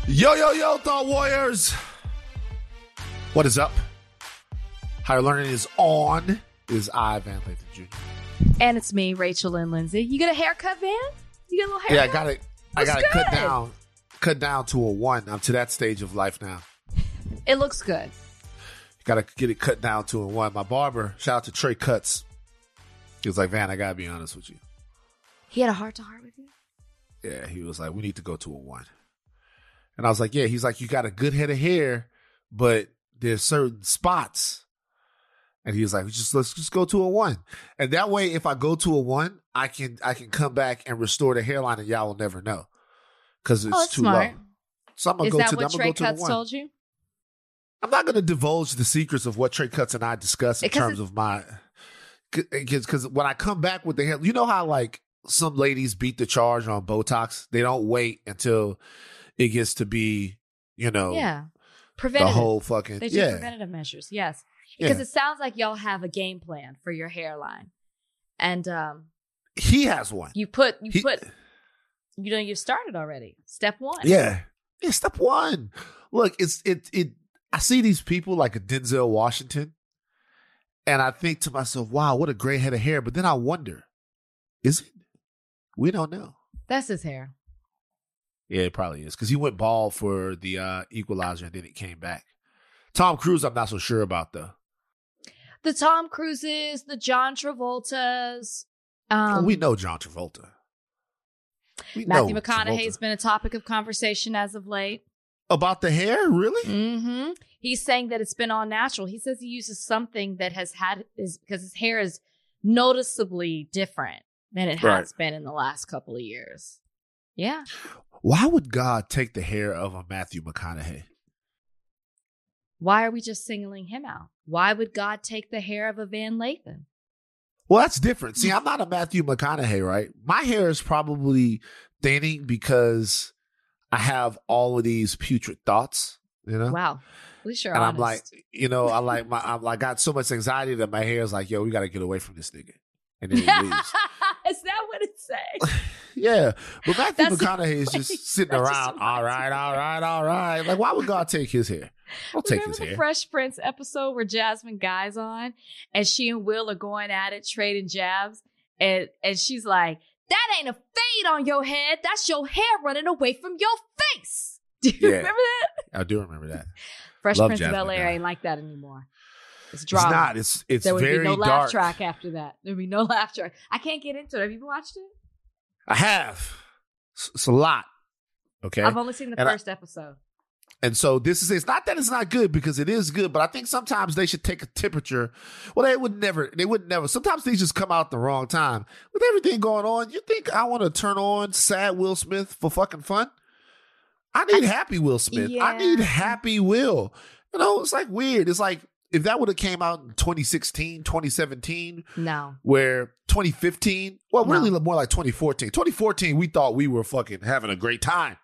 Yo, yo, yo, Thought Warriors. What is up? Higher Learning is on. It is I, Van Lathan Jr. And it's me, Rachel and Lindsay. You get a haircut, Van? You get a little haircut? Yeah, I got it cut down to a 1. I'm to that stage of life now. It looks good. Got to get it cut down to a 1. My barber, shout out to Trey Cuts. He was like, Van, I got to be honest with you. He had a heart-to-heart with you? Yeah, he was like, we need to go to a 1. And I was like, yeah. He's like, you got a good head of hair, but there's certain spots. And he was like, let's just go to a 1. And that way, if I go to a 1, I can come back and restore the hairline, and y'all will never know because it's too smart. low. So I'm gonna Is go that to. what I'm gonna Trey go to Cuts the 1. told you? I'm not gonna divulge the secrets of what Trey Cuts and I discuss in terms of my. Because when I come back with the hair, you know how like some ladies beat the charge on Botox. They don't wait until it gets to be, Yeah. Preventative. the whole fucking They do preventative measures, yes. Because it sounds like y'all have a game plan for your hairline. And he has one. you started already. Step 1. Yeah, step 1. Look, I see these people like a Denzel Washington, and I think to myself, wow, what a great head of hair. But then I wonder, is it? We don't know. That's his hair. Yeah, it probably is. Because he went bald for the Equalizer, and then it came back. Tom Cruise, I'm not so sure about, though. The Tom Cruises, the John Travoltas. We know John Travolta. Matthew McConaughey's been a topic of conversation as of late. About the hair? Really? Mm-hmm. He's saying that it's been all natural. He says he uses something that because his hair is noticeably different than it has been in the last couple of years. Yeah. Why would God take the hair of a Matthew McConaughey? Why are we just singling him out? Why would God take the hair of a Van Lathan? Well, that's different. See, I'm not a Matthew McConaughey, right? My hair is probably thinning because I have all of these putrid thoughts, Wow. At least you're and honest. I'm like, I got so much anxiety that my hair is like, yo, we got to get away from this nigga. And then it leaves. Is that what it says? Yeah. But Matthew McConaughey is just sitting around. All right. Like, why would God take his hair? I'll take his hair. Remember the Fresh Prince episode where Jasmine Guy's on and she and Will are going at it, trading jabs. And she's like, that ain't a fade on your head. That's your hair running away from your face. Do you remember that? I do remember that. Fresh Love Prince of Jasmine Bel-Air Guy. very like that anymore. It's drama. It's not. It's there would very be no dark. laugh track after that. There would be no laugh track. I can't get into it. Have you watched it? I have. It's a lot. Okay. I've only seen the first episode. And so it's not that it's not good, because it is good, but I think sometimes they should take a temperature. Well, they would never. Sometimes things just come out at the wrong time. With everything going on, you think I want to turn on sad Will Smith for fucking fun? I need happy Will Smith. Yeah. I need happy Will. It's like weird. It's like if that would have came out in 2016, 2017. No. Where 2015, well, No. really more like 2014. 2014, we thought we were fucking having a great time.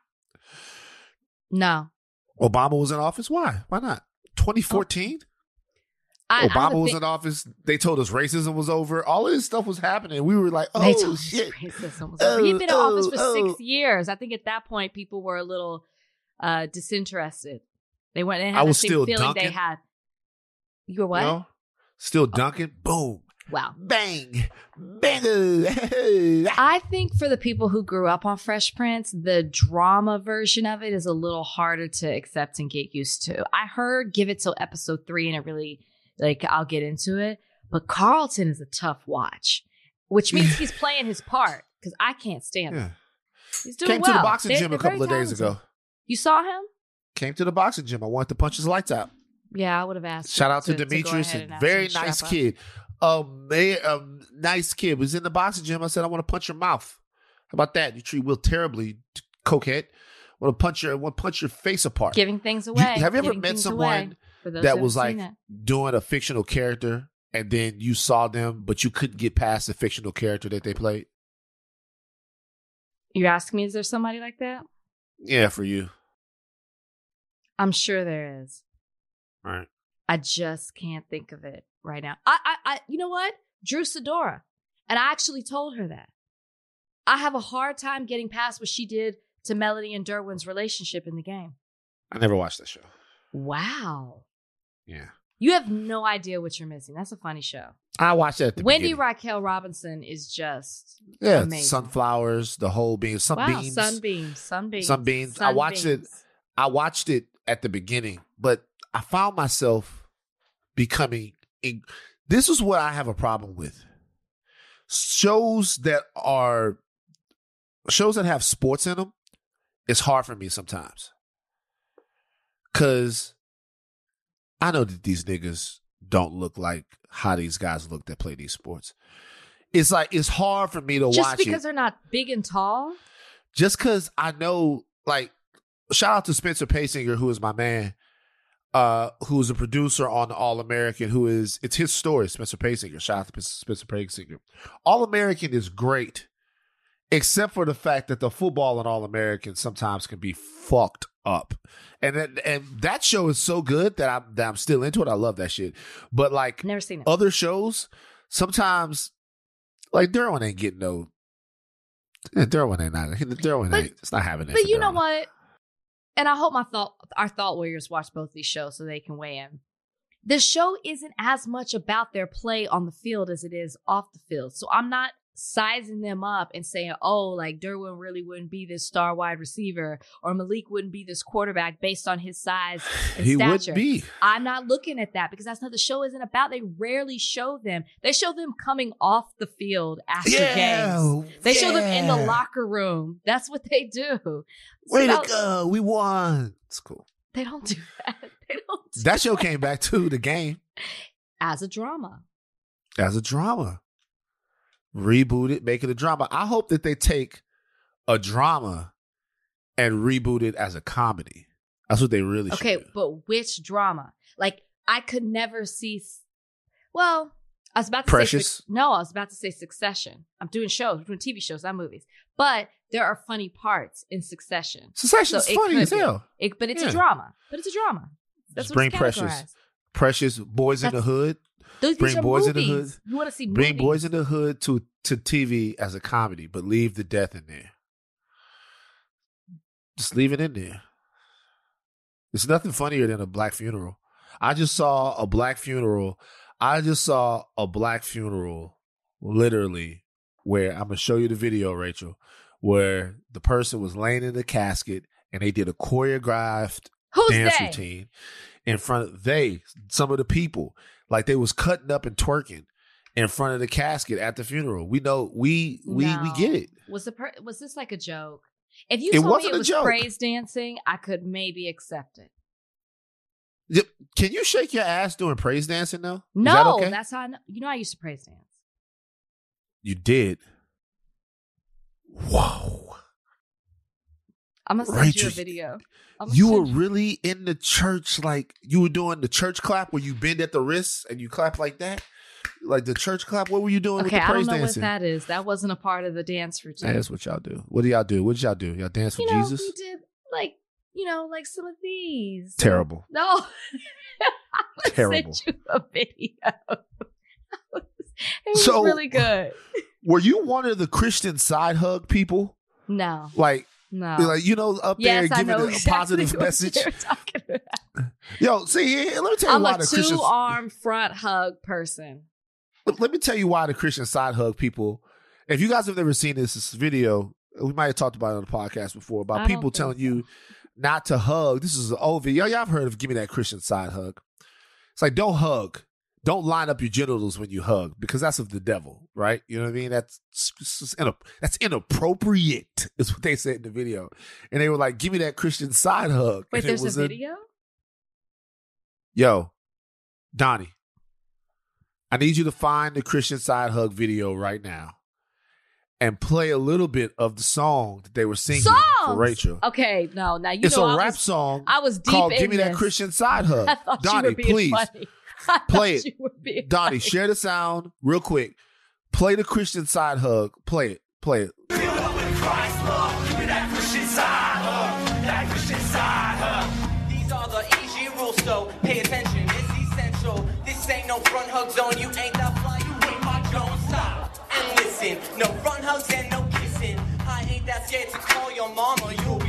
No. Obama was in office. Why? Why not? 2014? Obama was in office. They told us racism was over. All of this stuff was happening. We were like, They told oh, us shit. racism was over. He'd been in office for 6 years. I think at that point, people were a little disinterested. They went and I had the was same still feeling dunking. they had. You were what? Still dunking. Boom. Wow. Bang. Bang. I think for the people who grew up on Fresh Prince, the drama version of it is a little harder to accept and get used to. I heard give it till episode 3 and it really, I'll get into it. But Carlton is a tough watch, which means he's playing his part because I can't stand him. He's doing Came well. to the boxing gym a They're couple of very days ago. talented. You saw him? Came to the boxing gym. I wanted to punch his lights out. Yeah, I would have asked. Shout out to go Demetrius. ahead and ask Very him to nice strap up. kid. Nice kid. Was in the boxing gym. I said, I want to punch your mouth. How about that? You treat Will terribly, cokehead. I want to punch your face apart. Giving things away. Have you ever Giving met things someone away for those that who was haven't like seen it. doing a fictional character and then you saw them, but you couldn't get past the fictional character that they played? You're asking me, is there somebody like that? Yeah, for you. I'm sure there is. All right. I just can't think of it right now. I you know what? Drew Sidora. And I actually told her that. I have a hard time getting past what she did to Melody and Derwin's relationship in the game. I never watched that show. Wow. Yeah. You have no idea what you're missing. That's a funny show. I watched it at the Wendy beginning. Raquel Robinson is just Yeah, amazing. sunflowers, the whole bean, sunbeams. Sunbeams. I watched it at the beginning, but I found myself becoming. This is what I have a problem with. Shows that have sports in them, it's hard for me sometimes. Because I know that these niggas don't look like how these guys look that play these sports. It's like, it's hard for me to watch it. Just because they're not big and tall? Just because I know, like, shout out to Spencer Paysinger, who is my man, who's a producer on All American, it's his story, Spencer Paysinger. Shout out to Spencer Paysinger. All American is great, except for the fact that the football in All American sometimes can be fucked up. And that show is so good that I'm still into it. I love that shit. But like, never seen it. Other shows, sometimes, like, Derwin ain't getting no. Derwin ain't. It's not having it. But you know what? And I hope our thought warriors watch both these shows so they can weigh in. The show isn't as much about their play on the field as it is off the field. So I'm not sizing them up and saying, oh, like Derwin really wouldn't be this star wide receiver or Malik wouldn't be this quarterback based on his size and he stature. Would be. I'm not looking at that because that's not the show isn't about. They rarely show them. They show them coming off the field after games. They show them in the locker room. That's what they do. Way to go. We won. It's cool. They don't do that. That show came back to the game. As a drama. Reboot it, make it a drama. I hope that they take a drama and reboot it as a comedy. That's what they really should do. But which drama? Like, I could never see... Well, I was about to Precious. say... No, I was about to say Succession. I'm doing TV shows, not movies. But there are funny parts in Succession. Succession's funny as hell. But it's a drama. That's what's categorized. Precious, Boys in the Hood. These are Boys movies. in the Hood. You want to see movies. Bring Boys in the Hood to TV as a comedy, but leave the death in there. Just leave it in there. There's nothing funnier than a black funeral. I just saw a black funeral, literally, where I'm going to show you the video, Rachel, where the person was laying in the casket and they did a choreographed dance routine in front of some of the people. Like they was cutting up and twerking in front of the casket at the funeral. We know, we get it. Was this like a joke? If you told me it was praise dancing, I could maybe accept it. Can you shake your ass doing praise dancing though? No, is that okay? That's how I used to praise dance. You did? Whoa. I'm going to send you a video. You were really in the church, like you were doing the church clap where you bend at the wrists and you clap like that? Like the church clap? What were you doing with the praise dancing? I don't know what that is. That wasn't a part of the dance routine. That's what y'all do. What do y'all do? What did y'all do? Y'all dance for Jesus? We did like some of these. Terrible. No. Terrible. Sent you a video. It was really good. Were you one of the Christian side hug people? No. No. Up there giving a positive message. Yo, see, let me tell you why the Christian... I'm a two-arm front hug person. Let me tell you why the Christian side hug people... If you guys have never seen this video, we might have talked about it on the podcast before, about people telling you not to hug. This is an old video. Y'all have heard of give me that Christian side hug. It's like, don't hug. Don't line up your genitals when you hug because that's of the devil, right? You know what I mean? That's inappropriate is what they said in the video. And they were like, give me that Christian side hug. Wait, there's a video? Yo, Donnie, I need you to find the Christian side hug video right now and play a little bit of the song that they were singing for Rachel. Okay, no, now it's a rap song I was deep called in Give Me this. That Christian Side Hug. I thought Donnie, you were being please. Funny. Play it. Donnie, share the sound real quick. Play the Christian side hug. Play it. Play it. These are the easy rules, so pay attention. It's essential. This ain't no front hug zone. You ain't that fly. You ain't my drone. Stop and listen. No front hugs and no kissing. I ain't that scared to call your mama. You'll be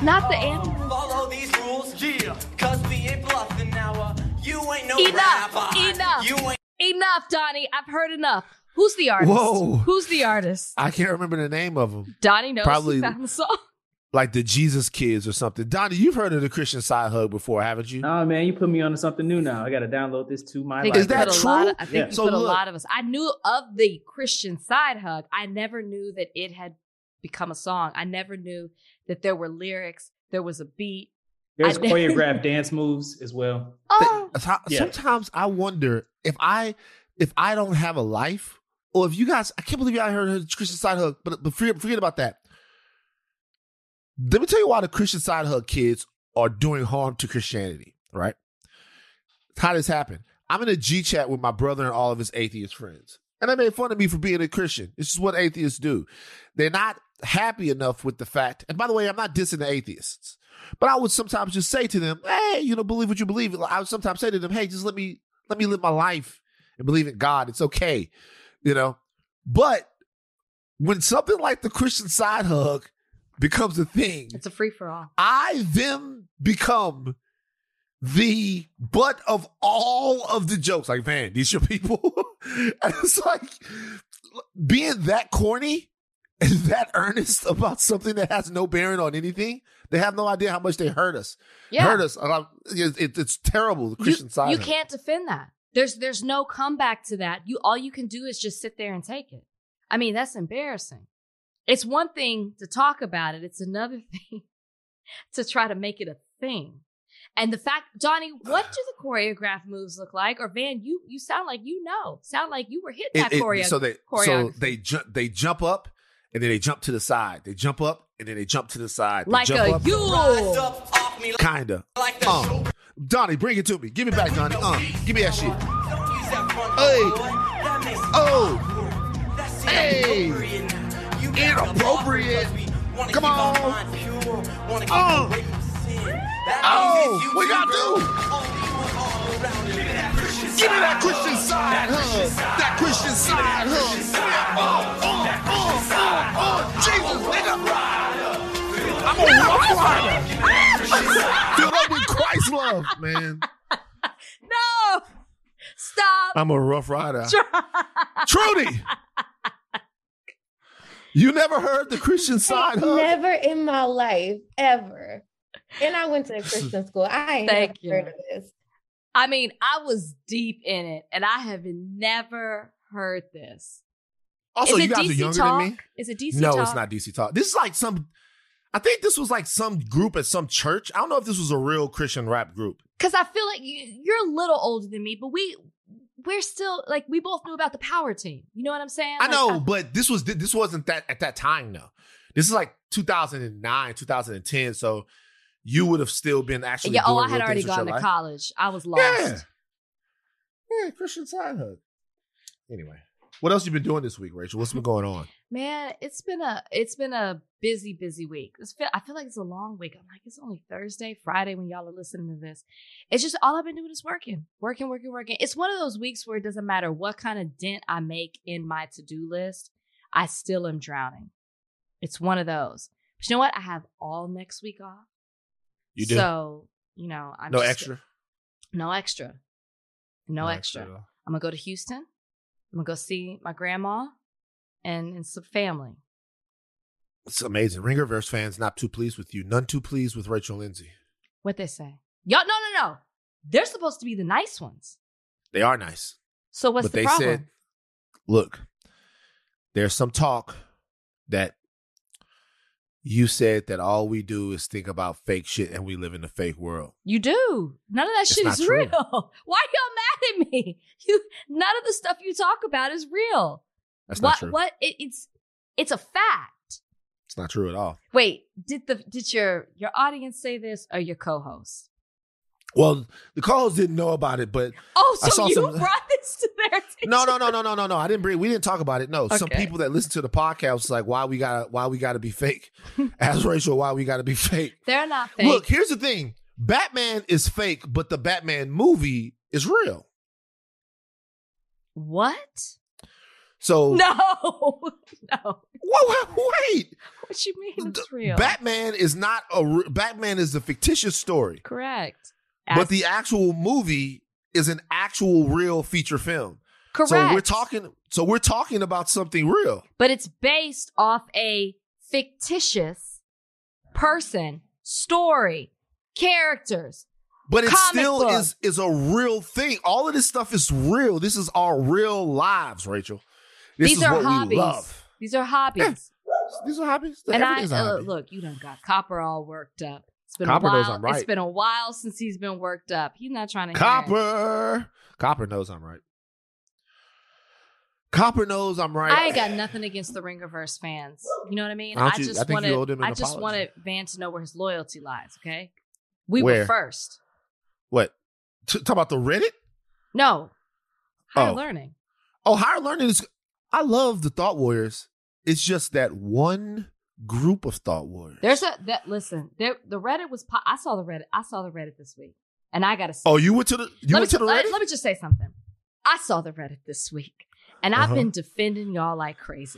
not the animal. Follow these rules, yeah. Cause we ain't bluffing now. You ain't no Enough, rapper. enough. You ain't Enough, Donnie. I've heard enough. Who's the artist? Whoa. Who's the artist? I can't remember the name of them. Donnie knows Probably- who found the song. Like the Jesus Kids or something. Donnie, you've heard of the Christian Side Hug before, haven't you? Oh man, you put me onto something new now. I got to download this to my I think Is you that put a true? lot of- I think Yeah. you So put a look- lot of us. I knew of the Christian Side Hug. I never knew that it had become a song. I never knew that there were lyrics. There was a beat. There's I- choreographed dance moves as well. Oh, Yeah. Sometimes I wonder if I don't have a life, or if you guys, I can't believe I heard the Christian Side Hug, but forget about that. Let me tell you why the Christian Side Hug kids are doing harm to Christianity, right? How this happened. I'm in a G chat with my brother and all of his atheist friends. And they made fun of me for being a Christian. This is what atheists do. They're not happy enough with the fact, and by the way, I'm not dissing the atheists, but I would sometimes just say to them, hey, believe what you believe. I would sometimes say to them, hey, just let me live my life and believe in God. It's okay, But when something like the Christian Side Hug becomes a thing, it's a free for all. I then become the butt of all of the jokes. Like, man, these your people? And it's like, being that corny and that earnest about something that has no bearing on anything, they have no idea how much they hurt us. Yeah. Hurt us. It's terrible, the Christian Side You Hug. can't defend that. There's no comeback to that. All you can do is just sit there and take it. I mean, that's embarrassing. It's one thing to talk about it. It's another thing to try to make it a thing. And the fact, Johnny, what do the choreographed moves look like? Or Van, you sound like sound like you were hitting that choreography. They jump up and then they jump to the side. They jump up and then they jump to the side. They Like jump a up. rise yule. up off me Kinda. like the Donnie, bring it to me. Give me back, Donnie. Give me that shit. Don't use that front Hey. boy. That makes it Oh. awkward. That's Hey. inappropriate now. You gotta Inappropriate. because we wanna Come keep our on. mind pure, wanna keep Oh. away from sin. That Oh, means it's what you gotta girl. do? Only one all around it. Give me that Christian side hug. That Christian side hug. Jesus, nigga. I'm a rough rider. Filled up with Christ love, man. No! Stop! I'm a rough rider. Trudy! You never heard the Christian side hug? Never in my life, ever. And I went to a Christian school. I ain't Thank never you. heard of this. I mean, I was deep in it, and I have never heard this. Also, Is you it guys DC are younger Talk? than me. Is it DC No, Talk? it's not DC Talk. This is like I think this was like some group at some church. I don't know if this was a real Christian rap group. Because I feel like you're a little older than me, but we're still, like, we both knew about the Power Team. You know what I'm saying? I Like, know, but this wasn't that at that time though. This is like 2009, 2010. So you would have still been actually. Yeah, doing I had real already things with gone your to life. college. I was lost. Yeah, Christian side hug. Anyway, what else you been doing this week, Rachel? What's been going on? Man, it's been a busy week. I feel like it's a long week. I'm like, it's only Thursday, Friday when y'all are listening to this. It's just all I've been doing is working. It's one of those weeks where it doesn't matter what kind of dent I make in my to-do list, I still am drowning. It's one of those. But you know what? I have all next week off. You do? So, I'm No just- extra? No extra. No extra. at all. I'm going to go to Houston. I'm going to go see my grandma and some family. It's amazing. Ringerverse fans not too pleased with you. None too pleased with Rachel Lindsay. What they say? Y'all, no. They're supposed to be the nice ones. They are nice. So what's But the they problem? said, look, there's some talk that you said that all we do is think about fake shit and we live in a fake world. You do. None of that It's shit not is true. real. Why y'all mad at me? None of the stuff you talk about is real. That's not true. It's a fact. It's not true at all. Wait, did your audience say this or your co-host? Well, the co-host didn't know about it, but Oh, I so saw you some- brought this to their attention? no. I didn't bring. We didn't talk about it. No, some Okay. people that listen to the podcast was like, why we gotta be fake? Ask Rachel why we gotta be fake. They're not fake. Look, here's the thing: Batman is fake, but the Batman movie is real. What? So No. Wait. What you mean it's real? Batman is not Batman is a fictitious story. Correct. But the actual movie is an actual real feature film. Correct. So we're talking about something real. But it's based off a fictitious person, story, characters. But it Comic still book. is a real thing. All of this stuff is real. This is our real lives, Rachel. This These is are what hobbies. we love. These are hobbies. Yeah. These are hobbies. And Everything's a hobby. look, you done got Copper all worked up. It's been Copper a while. knows I'm right. It's been a while since he's been worked up. He's not trying to hear it. Copper knows I'm right. Copper knows I'm right. I ain't got nothing against the Ringerverse fans. You know what I mean? I think you owed him an I just apology. wanted Van to know where his loyalty lies, okay? We Where? were first. What? Talk about the Reddit? No. Higher Oh. learning. Oh, higher learning is. I love the Thought Warriors. It's just that one group of Thought Warriors. The Reddit was I saw the Reddit this week. And I gotta say, Oh, you went to the Reddit? let me just say something. I saw the Reddit this week. And I've Uh-huh. been defending y'all like crazy.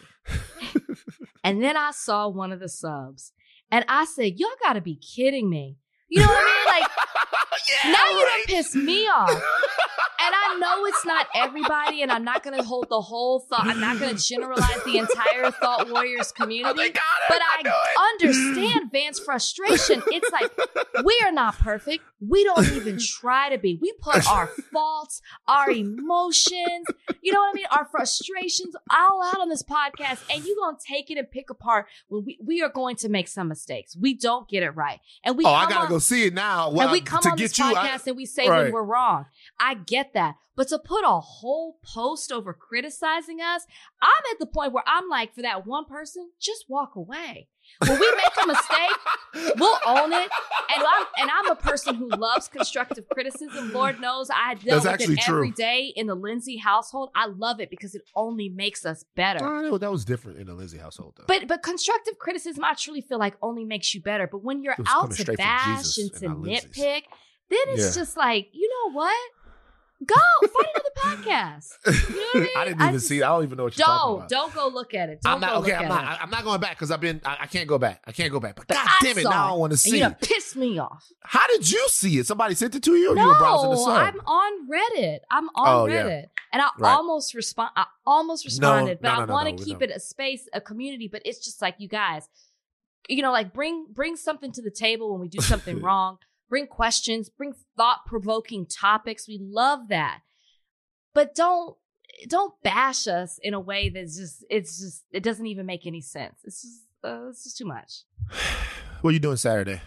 And then I saw one of the subs. And I said, y'all gotta be kidding me. You know what I mean? Like, Yeah, now you right. done pissed me off. And I know it's not everybody, and I'm not going to hold the whole thought. I'm not going to generalize the entire Thought Warriors community. They got it. But I knew it. I understand Van's frustration. It's like, we are not perfect. We don't even try to be. We put our faults, our emotions, you know what I mean? Our frustrations all out on this podcast, and you're going to take it and pick apart when we are going to make some mistakes. We don't get it right. And I gotta go see it now. and we come on this podcast and we say when we're wrong. I get that. But to put a whole post over criticizing us, I'm at the point where I'm like, for that one person, just walk away. When we make a mistake, we'll own it. And I'm a person who loves constructive criticism. Lord knows I deal with it every day in the Lindsay household. I love it because it only makes us better. That was different in the Lindsay household, though. But constructive criticism, I truly feel like only makes you better. But when you're It was out coming to straight from bash Jesus and and to not Lindsay's. nitpick, then it's just like, you know what? Go find another podcast. You know what I mean? I didn't even see it. I don't even know what you're talking about. Don't go look at it. I'm not look at it. I'm not going back because I can't go back. I can't go back. But God I damn it, saw now I want to and see you done it. pissed me off. How did you see it? Somebody sent it to you, or you were browsing the No, sub? I'm on Reddit. I'm on yeah. Reddit, and I Right. almost responded, but no, I no, want no, to keep no. it a space, a community. But it's just like, you guys, you know, like bring something to the table when we do something wrong. Bring questions. Bring thought-provoking topics. We love that. But don't bash us in a way that's it doesn't even make any sense. It's just too much. What are you doing Saturday?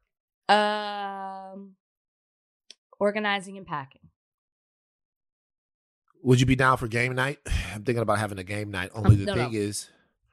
Organizing and packing. Would you be down for game night? I'm thinking about having a game night. Only the no, thing no. is,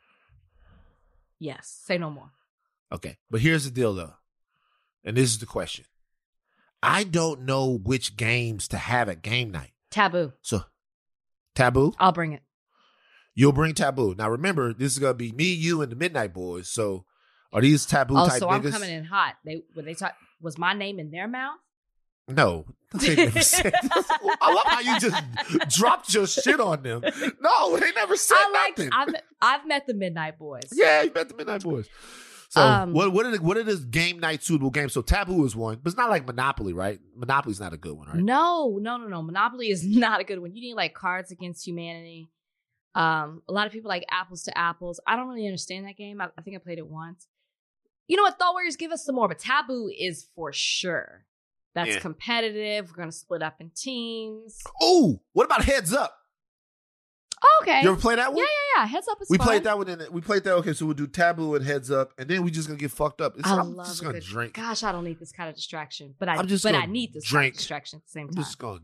Yes. Say no more. okay. But here's the deal, though, and this is the question. I don't know which games to have at game night. Taboo. So, Taboo? I'll bring it. You'll bring Taboo. Now, remember, this is going to be me, you, and the Midnight Boys. So, are these Taboo Oh, type so niggas? I'm coming in hot. They talk. Was my name in their mouth? No. They never said this. I love how you just dropped your shit on them. No, they never said nothing. I've met the Midnight Boys. Yeah, you met the Midnight Boys. So, Um, what are the game night suitable games? So, Taboo is one, but it's not like Monopoly, right? Monopoly's not a good one, right? No. Monopoly is not a good one. You need like Cards Against Humanity. A lot of people like Apples to Apples. I don't really understand that game. I think I played it once. You know what? Thought Warriors, give us some more, but Taboo is for sure. That's Yeah. competitive. We're going to split up in teams. Oh, what about Heads Up? Oh, okay. You ever play that one? Yeah. Heads Up is We fun. played that one. We played that. Okay, so we'll do Taboo and Heads Up, and then we just gonna get fucked up. I'm love just a gonna good- drink. Gosh, I don't need this kind of distraction, but I I'm just I gonna need this kind drink. of distraction at the same I'm time. just gonna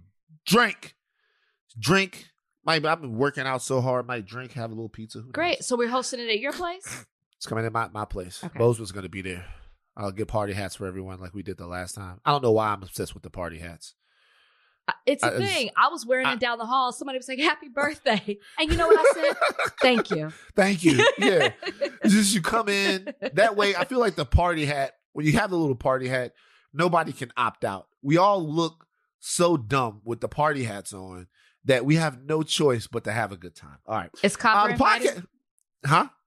drink. I've been working out so hard. Might drink, have a little pizza. Who Great. knows? So we're hosting it at your place? It's coming in my place. Okay. Bozeman's gonna be there. I'll get party hats for everyone like we did the last time. I don't know why I'm obsessed with the party hats. It's a thing. I was wearing it down the hall. Somebody was like, "Happy birthday." And you know what I said? Thank you. Thank you. Yeah. It's just you come in. That way, I feel like the party hat, when you have the little party hat, nobody can opt out. We all look so dumb with the party hats on that we have no choice but to have a good time. All right. Is Copper The invited? podcast. Huh?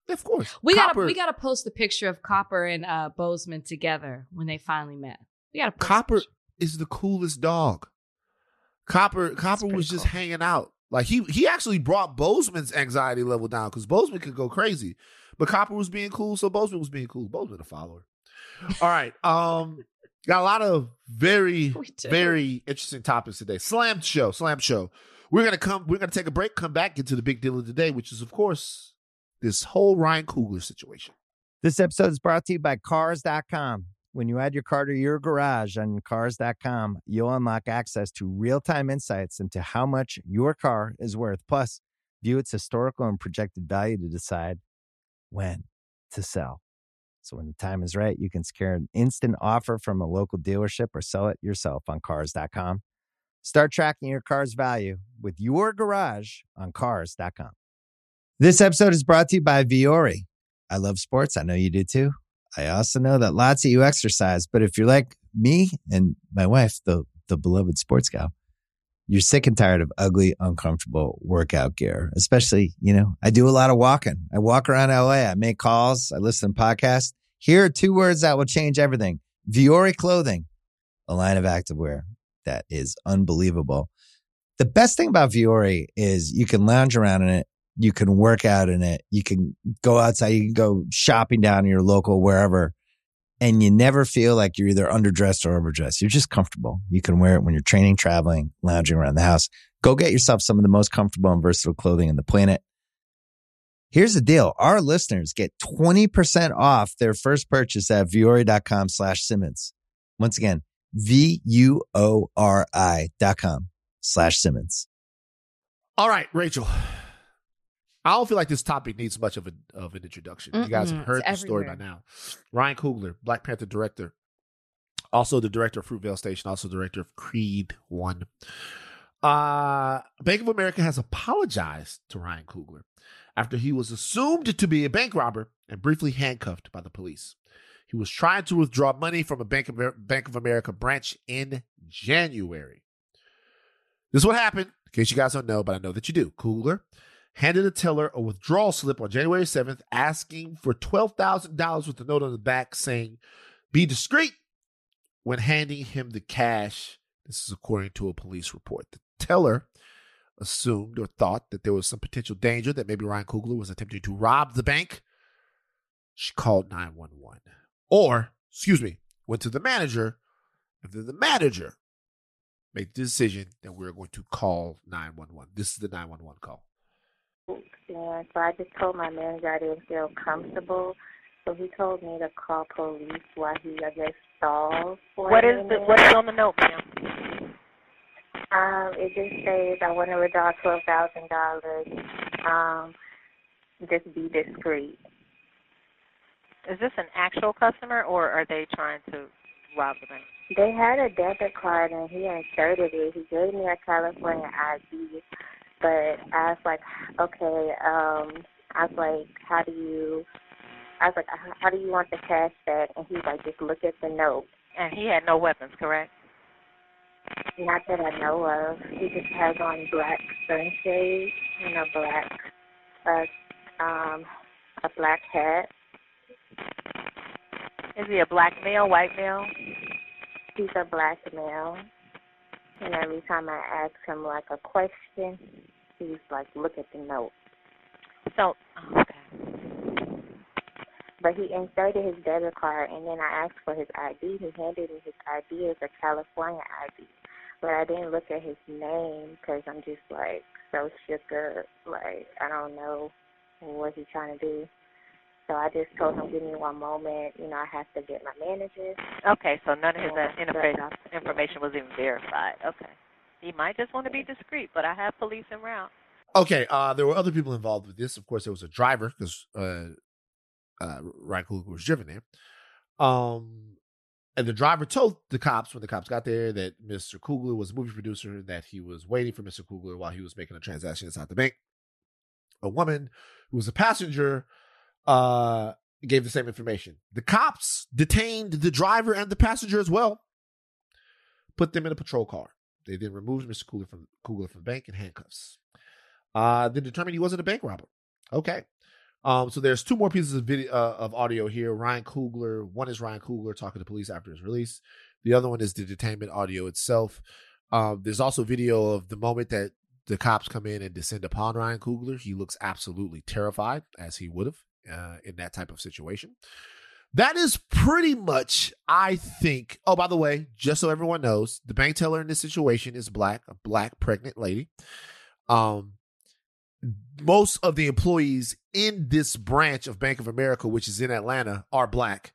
Of course. We Copper, gotta post a picture of Copper and Bozeman together when they finally met. We gotta post a Copper picture. is the coolest dog. Copper pretty was just cool. hanging out. Like he actually brought Bozeman's anxiety level down because Bozeman could go crazy. But Copper was being cool, so Bozeman was being cool. Bozeman a follower. All right. Got a lot of very, We do. very interesting topics today. Slam show. We're gonna take a break, come back, get to the big deal of the day, which is, of course, this whole Ryan Coogler situation. This episode is brought to you by Cars.com. When you add your car to your garage on Cars.com, you'll unlock access to real-time insights into how much your car is worth. Plus, view its historical and projected value to decide when to sell. So when the time is right, you can secure an instant offer from a local dealership or sell it yourself on Cars.com. Start tracking your car's value with your garage on Cars.com. This episode is brought to you by Viore. I love sports. I know you do too. I also know that lots of you exercise, but if you're like me and my wife, the beloved sports gal, you're sick and tired of ugly, uncomfortable workout gear. Especially, I do a lot of walking. I walk around LA. I make calls. I listen to podcasts. Here are 2 words that will change everything. Viore Clothing, a line of activewear that is unbelievable. The best thing about Viore is you can lounge around in it. You can work out in it. You can go outside. You can go shopping down in your local wherever. And you never feel like you're either underdressed or overdressed. You're just comfortable. You can wear it when you're training, traveling, lounging around the house. Go get yourself some of the most comfortable and versatile clothing on the planet. Here's the deal. Our listeners get 20% off their first purchase at Viore.com/Simmons. Once again, VUORI.com/Simmons. All right, Rachel. I don't feel like this topic needs much of an introduction. You guys have heard the story by now. Ryan Coogler, Black Panther director, also the director of Fruitvale Station, also director of Creed 1. Bank of America has apologized to Ryan Coogler after he was assumed to be a bank robber and briefly handcuffed by the police. He was trying to withdraw money from a Bank of America branch in January. This is what happened, in case you guys don't know, but I know that you do. Coogler handed a teller a withdrawal slip on January 7th, asking for $12,000 with a note on the back saying, "Be discreet," when handing him the cash. This is according to a police report. The teller assumed or thought that there was some potential danger that maybe Ryan Coogler was attempting to rob the bank. She called 911. Went to the manager, and then the manager made the decision that we're going to call 911. This is the 911 call. Yeah, so I just told my manager I didn't feel comfortable. So he told me to call police while he, I guess, stalled for What a is minute. what is on the note, ma'am? It just says I want to withdraw $12,000. Just be discreet. Is this an actual customer, or are they trying to rob the bank? They had a debit card and he inserted it. He gave me a California ID, but I was like, okay. I was like, how do you want the cash back? And he's like, just look at the note. And he had no weapons, correct? Not that I know of. He just has on black sunshades and a black hat. Is he a black male, white male? He's a black male. And every time I ask him like a question, he's like, look at the note. So, okay. But he inserted his debit card, and then I asked for his ID. He handed me his ID as a California ID. But I didn't look at his name because I'm just, like, so shook up. Like, I don't know what he's trying to do. So I just told him, give me one moment. I have to get my manager. Okay, so none of his information was even verified. Okay. He might just want to be discreet, but I have police en route. Okay, there were other people involved with this. Of course, there was a driver because Ryan Coogler was driven there. And the driver told the cops when the cops got there that Mr. Coogler was a movie producer and that he was waiting for Mr. Coogler while he was making a transaction inside the bank. A woman who was a passenger gave the same information. The cops detained the driver and the passenger as well, put them in a patrol car. They then removed Mr. Coogler from the bank in handcuffs. Then determined he wasn't a bank robber. Okay. So there's two more pieces of video of audio here. Ryan Coogler. One is Ryan Coogler talking to police after his release. The other one is the detainment audio itself. There's also video of the moment that the cops come in and descend upon Ryan Coogler. He looks absolutely terrified, as he would have in that type of situation. That is pretty much, I think. Oh, by the way, just so everyone knows, the bank teller in this situation is black, a black pregnant lady. Most of the employees in this branch of Bank of America, which is in Atlanta, are black.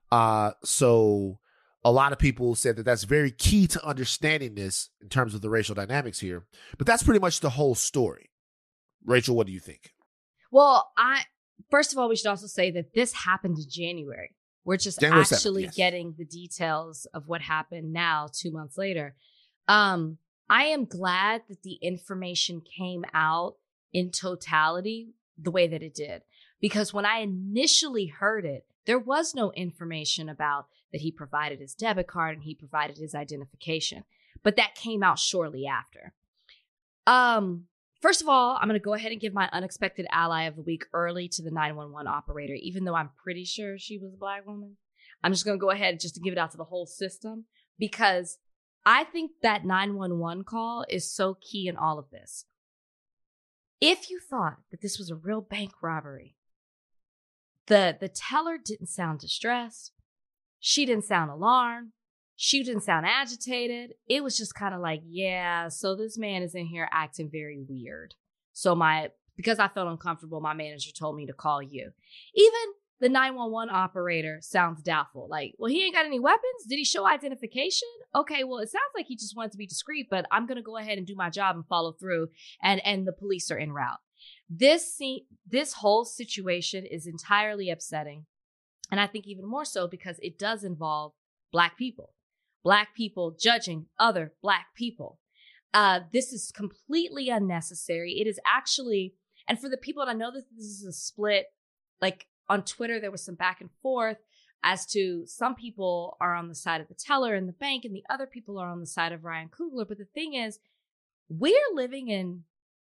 So a lot of people said that that's very key to understanding this in terms of the racial dynamics here. But that's pretty much the whole story. Rachel, what do you think? Well, first of all, we should also say that this happened in January. We're just January 7th, actually yes. getting the details of what happened now, 2 months later. I am glad that the information came out in totality the way that it did. Because when I initially heard it, there was no information about that he provided his debit card and he provided his identification. But that came out shortly after. First of all, I'm going to go ahead and give my unexpected ally of the week early to the 911 operator, even though I'm pretty sure she was a black woman. I'm just going to go ahead just to give it out to the whole system, because I think that 911 call is so key in all of this. If you thought that this was a real bank robbery, the teller didn't sound distressed. She didn't sound alarmed. She didn't sound agitated. It was just kind of like, yeah, so this man is in here acting very weird. So because I felt uncomfortable, my manager told me to call you. Even the 911 operator sounds doubtful. Like, well, he ain't got any weapons? Did he show identification? Okay, well, it sounds like he just wanted to be discreet, but I'm going to go ahead and do my job and follow through, and the police are en route. This whole situation is entirely upsetting, and I think even more so because it does involve Black people judging other Black people. This is completely unnecessary. It is actually, and for the people, and I know that this is a split, like on Twitter, there was some back and forth as to some people are on the side of the teller in the bank and the other people are on the side of Ryan Coogler. But the thing is, we're living in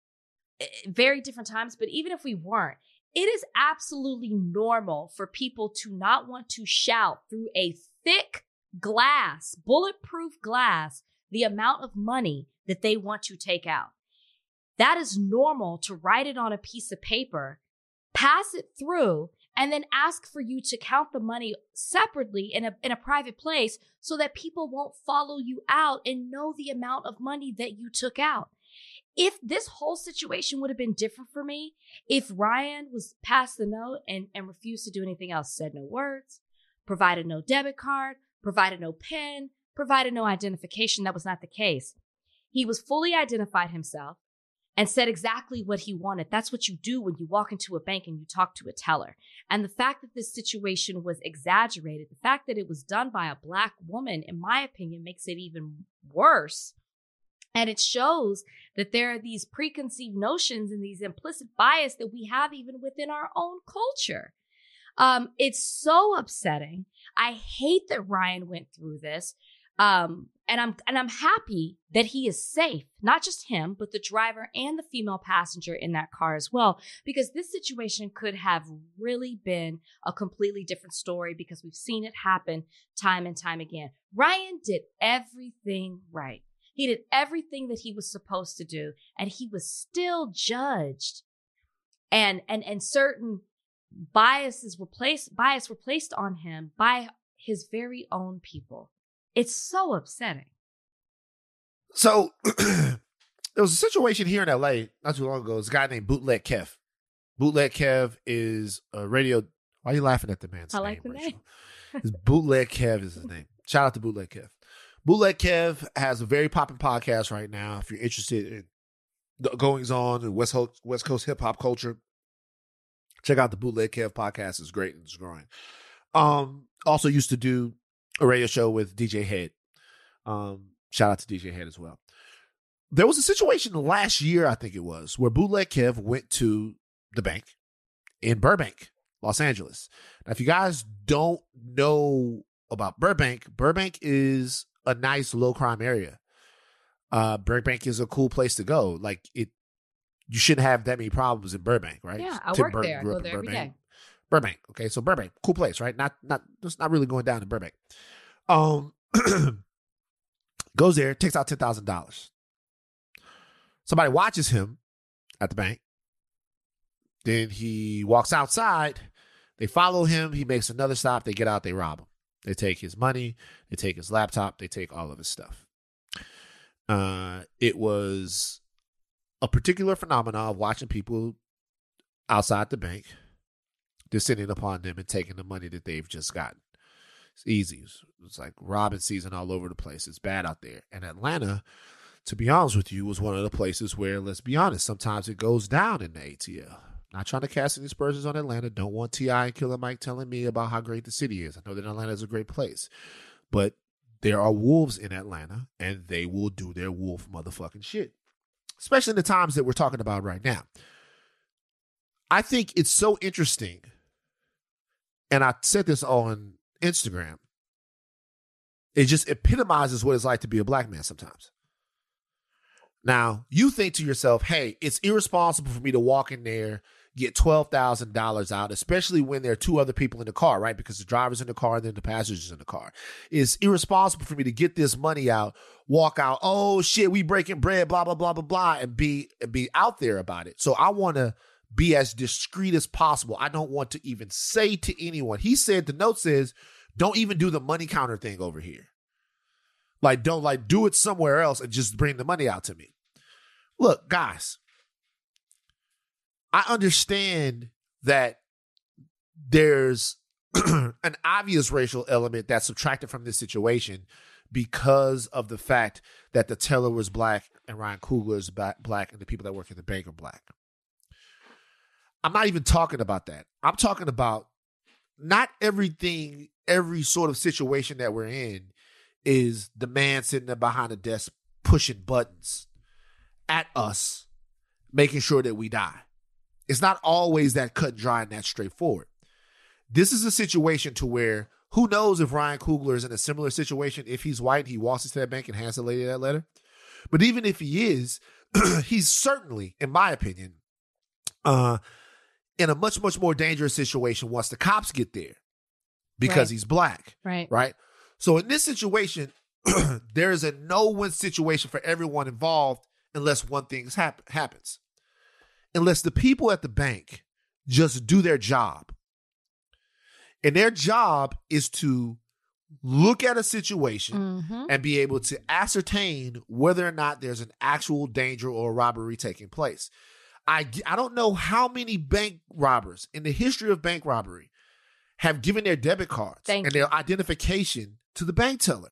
very different times, but even if we weren't, it is absolutely normal for people to not want to shout through a thick glass, bulletproof glass, the amount of money that they want to take out. That is normal to write it on a piece of paper, pass it through, and then ask for you to count the money separately in a private place so that people won't follow you out and know the amount of money that you took out. If this whole situation would have been different for me, if Ryan was passed the note and refused to do anything else, said no words, provided no debit card, provided no PIN, provided no identification, that was not the case. He was fully identified himself and said exactly what he wanted. That's what you do when you walk into a bank and you talk to a teller. And the fact that this situation was exaggerated, the fact that it was done by a Black woman, in my opinion, makes it even worse. And it shows that there are these preconceived notions and these implicit bias that we have even within our own culture. It's so upsetting. I hate that Ryan went through this. And I'm happy that he is safe, not just him, but the driver and the female passenger in that car as well, because this situation could have really been a completely different story because we've seen it happen time and time again. Ryan did everything right. He did everything that he was supposed to do, and he was still judged. And certain bias were placed on him by his very own people. It's so upsetting. So there was a situation here in LA not too long ago. There's a guy named Bootleg Kev. Bootleg Kev is a radio. Why are you laughing at the man's name? I like the name. His Bootleg Kev is his name. Shout out to Bootleg Kev. Bootleg Kev has a very popping podcast right now. If you're interested in the goings on in West Coast hip hop culture, check out the Bootleg Kev podcast. It's great and it's growing. Also used to do a radio show with DJ Head. Shout out to DJ Head as well. There was a situation last year, I think it was, where Bootleg Kev went to the bank in Burbank, Los Angeles. Now, if you guys don't know about Burbank is a nice low crime area. Burbank is a cool place to go. Like you shouldn't have that many problems in Burbank, right? Yeah, I Tim work Burton there. I grew go up in there every Burbank. day. Burbank. Okay, so Burbank, cool place, right? Just not really going down in Burbank. Goes there, takes out $10,000. Somebody watches him at the bank. Then he walks outside. They follow him. He makes another stop. They get out. They rob him. They take his money. They take his laptop. They take all of his stuff. It was a particular phenomenon of watching people outside the bank descending upon them and taking the money that they've just gotten. It's easy. It's like robbing season all over the place. It's bad out there. And Atlanta, to be honest with you, was one of the places where, let's be honest, sometimes it goes down in the ATL. Not trying to cast any aspersions on Atlanta. Don't want T.I. and Killer Mike telling me about how great the city is. I know that Atlanta is a great place. But there are wolves in Atlanta, and they will do their wolf motherfucking shit. Especially in the times that we're talking about right now. I think it's so interesting, and I said this on Instagram, it just epitomizes what it's like to be a black man sometimes. Now, you think to yourself, hey, it's irresponsible for me to walk in there, get $12,000 out, especially when there are two other people in the car, right? Because the driver's in the car and then the passenger's in the car. It's irresponsible for me to get this money out, walk out, oh shit, we breaking bread, blah, blah, blah, blah, blah, and be out there about it. So I want to be as discreet as possible. I don't want to even say to anyone. He said, the note says, don't even do the money counter thing over here. Like, don't do it somewhere else and just bring the money out to me. Look, guys, I understand that there's an obvious racial element that's subtracted from this situation because of the fact that the teller was black and Ryan Coogler is black and the people that work at the bank are black. I'm not even talking about that. I'm talking about not everything, every sort of situation that we're in is the man sitting there behind the desk pushing buttons at us, making sure that we die. It's not always that cut and dry and that straightforward. This is a situation to where who knows if Ryan Coogler is in a similar situation. If he's white, he walks into that bank and hands the lady that letter. But even if he is, he's certainly, in my opinion, in a much, much more dangerous situation once the cops get there because he's black. Right. So in this situation, there is a no-win situation for everyone involved unless one thing happens. Unless the people at the bank just do their job. And their job is to look at a situation and be able to ascertain whether or not there's an actual danger or robbery taking place. I don't know how many bank robbers in the history of bank robbery have given their debit cards and their identification to the bank teller.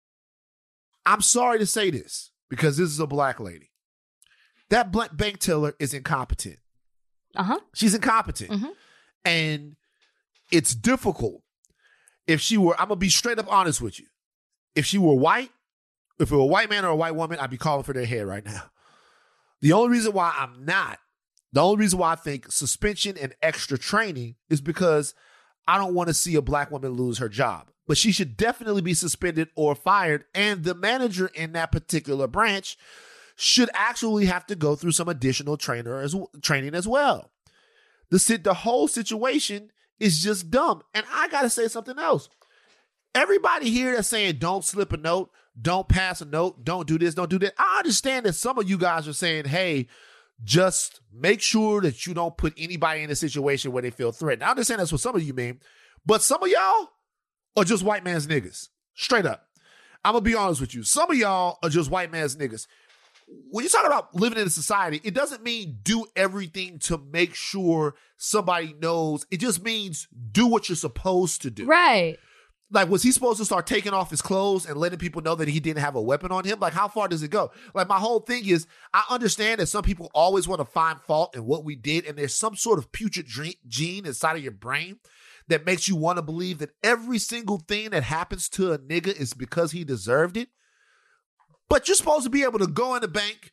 I'm sorry to say this because this is a black lady. That bank teller is incompetent. She's incompetent. And it's difficult. If she were, I'm going to be straight up honest with you. If she were white, if it were a white man or a white woman, I'd be calling for their head right now. The only reason why I'm not, the only reason why I think suspension and extra training is because I don't want to see a black woman lose her job. But she should definitely be suspended or fired. And the manager in that particular branch should actually have to go through some additional training as well. The whole situation is just dumb. And I got to say something else. Everybody here that's saying don't slip a note, don't pass a note, don't do this, don't do that. I understand that some of you guys are saying, hey, just make sure that you don't put anybody in a situation where they feel threatened. I understand that's what some of you mean. But some of y'all are just white man's niggas. Straight up. I'm going to be honest with you. Some of y'all are just white man's niggas. When you talk about living in a society, it doesn't mean do everything to make sure somebody knows. It just means do what you're supposed to do. Right. Like, was he supposed to start taking off his clothes and letting people know that he didn't have a weapon on him? Like, how far does it go? Like, my whole thing is, I understand that some people always want to find fault in what we did, and there's some sort of putrid gene inside of your brain that makes you want to believe that every single thing that happens to a nigga is because he deserved it. But you're supposed to be able to go in the bank,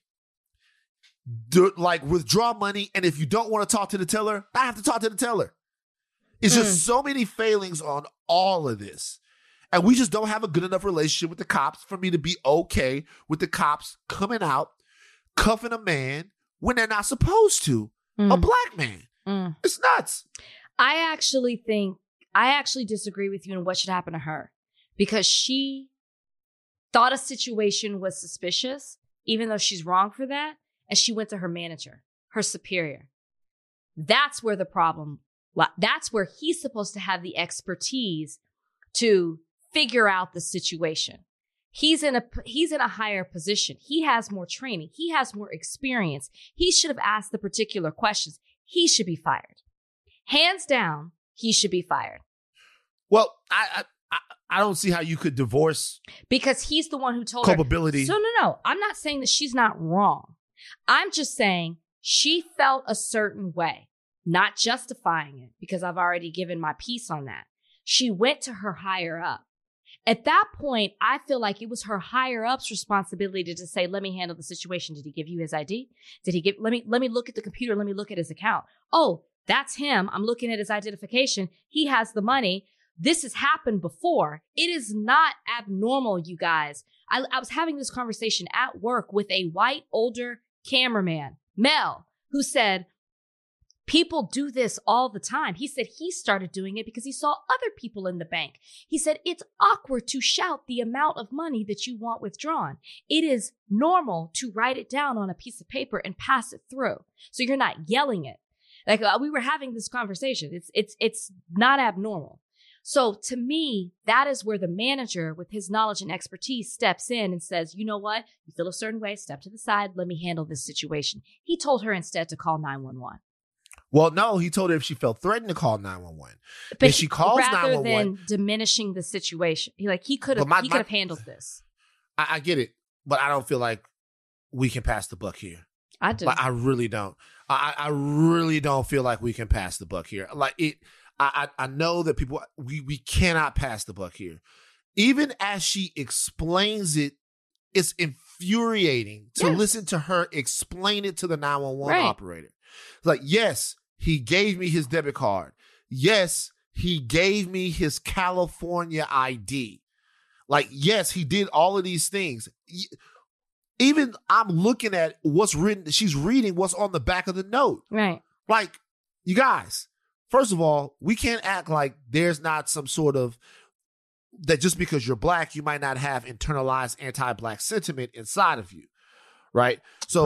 withdraw money, and if you don't want to talk to the teller, I have to talk to the teller. It's just so many failings on all of this. And we just don't have a good enough relationship with the cops for me to be okay with the cops coming out, cuffing a man when they're not supposed to. A black man. It's nuts. I actually disagree with you on what should happen to her, because she thought a situation was suspicious, even though she's wrong for that. And she went to her manager, her superior. That's where the problem, that's where he's supposed to have the expertise to figure out the situation. He's in a higher position. He has more training. He has more experience. He should have asked the particular questions. He should be fired. Hands down, he should be fired. Well, I don't see how you could divorce, because he's the one who told culpability. her. So no. I'm not saying that she's not wrong. I'm just saying she felt a certain way, not justifying it, because I've already given my piece on that. She went to her higher up. At that point, I feel like it was her higher up's responsibility to just say, let me handle the situation. Did he give you his ID? Let me look at the computer. Let me look at his account. Oh, that's him. I'm looking at his identification. He has the money. This has happened before. It is not abnormal, you guys. I was having this conversation at work with a white, older cameraman, Mel, who said, people do this all the time. He said he started doing it because he saw other people in the bank. He said it's awkward to shout the amount of money that you want withdrawn. It is normal to write it down on a piece of paper and pass it through, so you're not yelling it. Like, we were having this conversation. It's not abnormal. So to me, that is where the manager with his knowledge and expertise steps in and says, you know what? You feel a certain way, step to the side. Let me handle this situation. He told her instead to call 911. Well, no, he told her if she felt threatened to call 911. But she calls rather 911. Than diminishing the situation, he could have handled this. I get it, but I don't feel like we can pass the buck here. I do. Like, I really don't. I really don't feel like we can pass the buck here. Like it. I know that people, we cannot pass the buck here. Even as she explains it, it's infuriating to listen to her explain it to the 911 operator. It's like, yes, he gave me his debit card. Yes, he gave me his California ID. Like, yes, he did all of these things. Even I'm looking at what's written. She's reading what's on the back of the note. Right. Like, you guys, first of all, we can't act like there's not some sort of, that just because you're black, you might not have internalized anti-black sentiment inside of you. Right.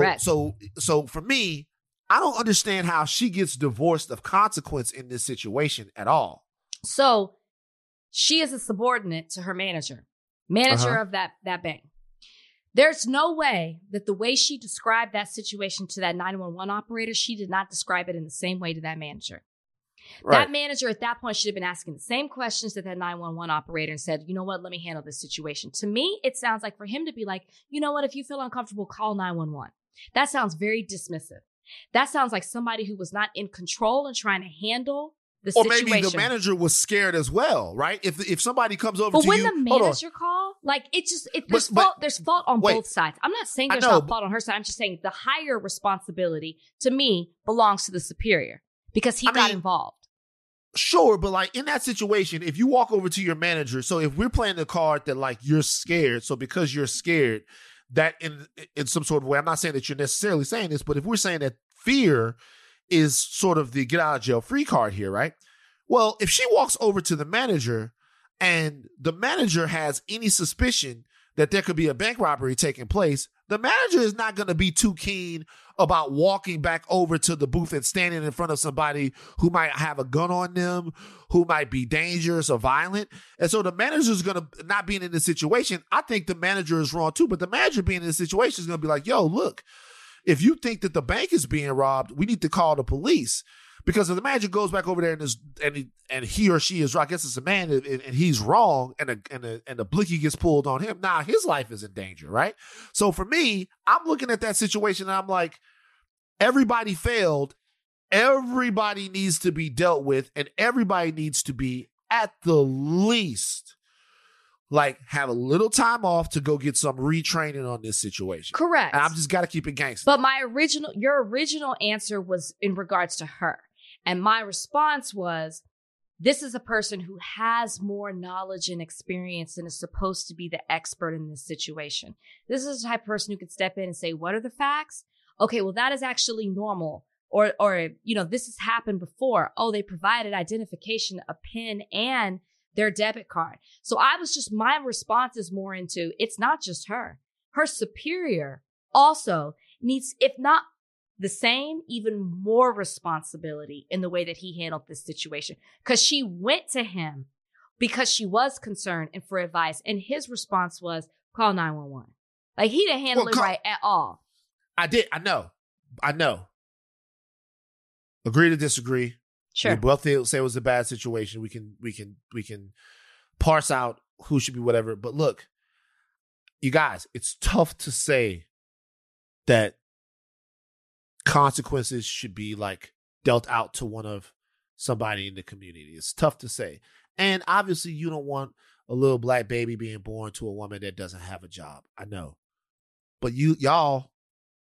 So for me, I don't understand how she gets divorced of consequence in this situation at all. So she is a subordinate to her manager of that bank. There's no way that the way she described that situation to that 911 operator, she did not describe it in the same way to that manager. Right. That manager at that point should have been asking the same questions to that 911 operator and said, you know what, let me handle this situation. To me, it sounds like for him to be like, you know what, if you feel uncomfortable, call 911. That sounds very dismissive. That sounds like somebody who was not in control and trying to handle the situation. Or maybe the manager was scared as well, right? If somebody comes over but to when you, the manager call, like there's fault on both sides. I'm not saying there's not fault on her side. I'm just saying the higher responsibility to me belongs to the superior because he got involved. Sure, but like in that situation, if you walk over to your manager, so if we're playing the card that like you're scared, so because you're scared, that in some sort of way, I'm not saying that you're necessarily saying this, but if we're saying that fear is sort of the get out of jail free card here, right? Well, if she walks over to the manager and the manager has any suspicion that there could be a bank robbery taking place, the manager is not going to be too keen about walking back over to the booth and standing in front of somebody who might have a gun on them, who might be dangerous or violent. And so the manager is going to not being in this situation. I think the manager is wrong too, but the manager being in this situation is going to be like, yo, look, if you think that the bank is being robbed, we need to call the police. Because if the manager goes back over there and he or she is, I guess it's a man, and he's wrong, and the blicky gets pulled on him, now his life is in danger, right? So for me, I'm looking at that situation and I'm like, everybody failed. Everybody needs to be dealt with, and everybody needs to be at the least like have a little time off to go get some retraining on this situation. Correct. And I've just got to keep it gangster. But your original answer was in regards to her. And my response was, this is a person who has more knowledge and experience and is supposed to be the expert in this situation. This is the type of person who could step in and say, what are the facts? okay, well, that is actually normal. Or, this has happened before. Oh, they provided identification, a PIN, and their debit card. So my response is more into, it's not just her. Her superior also needs, if not the same, even more responsibility in the way that he handled this situation. Because she went to him because she was concerned and for advice. And his response was, call 911. Like, he didn't handle it right at all. I know. Agree to disagree. Sure. We both say it was a bad situation. We can parse out who should be whatever. But look, you guys, it's tough to say that consequences should be like dealt out to somebody in the community. It's tough to say. And obviously you don't want a little black baby being born to a woman that doesn't have a job. I know. But y'all,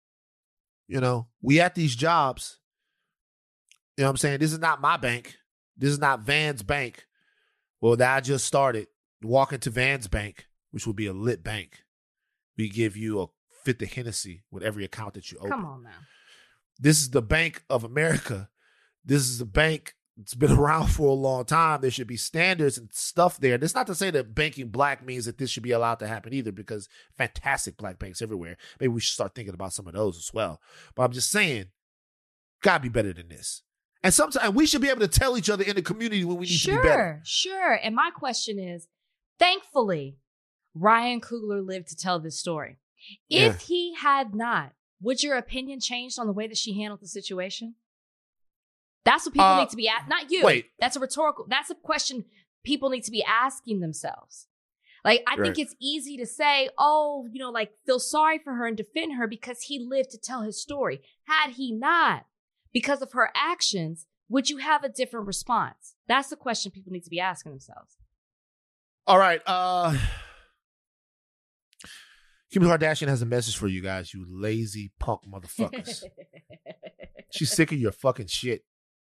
we at these jobs. You know what I'm saying? This is not my bank. This is not Van's bank. Well, that I just started. Walk into Van's bank, which will be a lit bank. We give you a fifth of Hennessy with every account that you open. Come on now. This is the Bank of America. This is a bank that's been around for a long time. There should be standards and stuff there. That's not to say that banking black means that this should be allowed to happen either, because fantastic black banks everywhere. Maybe we should start thinking about some of those as well. But I'm just saying, gotta be better than this. And sometimes we should be able to tell each other in the community when we need to be better. Sure. And my question is, thankfully, Ryan Coogler lived to tell this story. If he had not, would your opinion changed on the way that she handled the situation? That's what people need to be at. Not you. Wait. That's a question people need to be asking themselves. Like, I think it's easy to say, feel sorry for her and defend her because he lived to tell his story. Had he not, because of her actions, would you have a different response? That's the question people need to be asking themselves. All right. Kim Kardashian has a message for you guys, you lazy punk motherfuckers. She's sick of your fucking shit.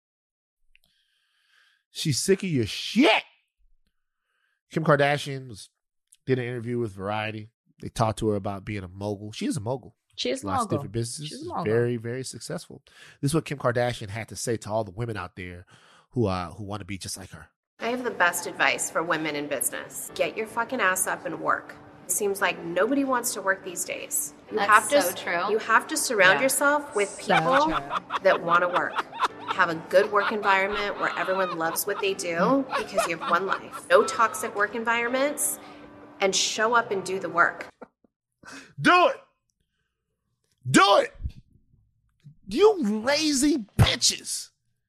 She's sick of your shit. Kim Kardashian did an interview with Variety. They talked to her about being a mogul. She is a mogul. She is a Lots of mogul. different businesses. She's a mogul. Very, very successful. This is what Kim Kardashian had to say to all the women out there who want to be just like her. I have the best advice for women in business. Get your fucking ass up and work. It seems like nobody wants to work these days. That's so true. You have to surround yourself with people that want to work. Have a good work environment where everyone loves what they do because you have one life. No toxic work environments, and show up and do the work. Do it! Do it! You lazy bitches.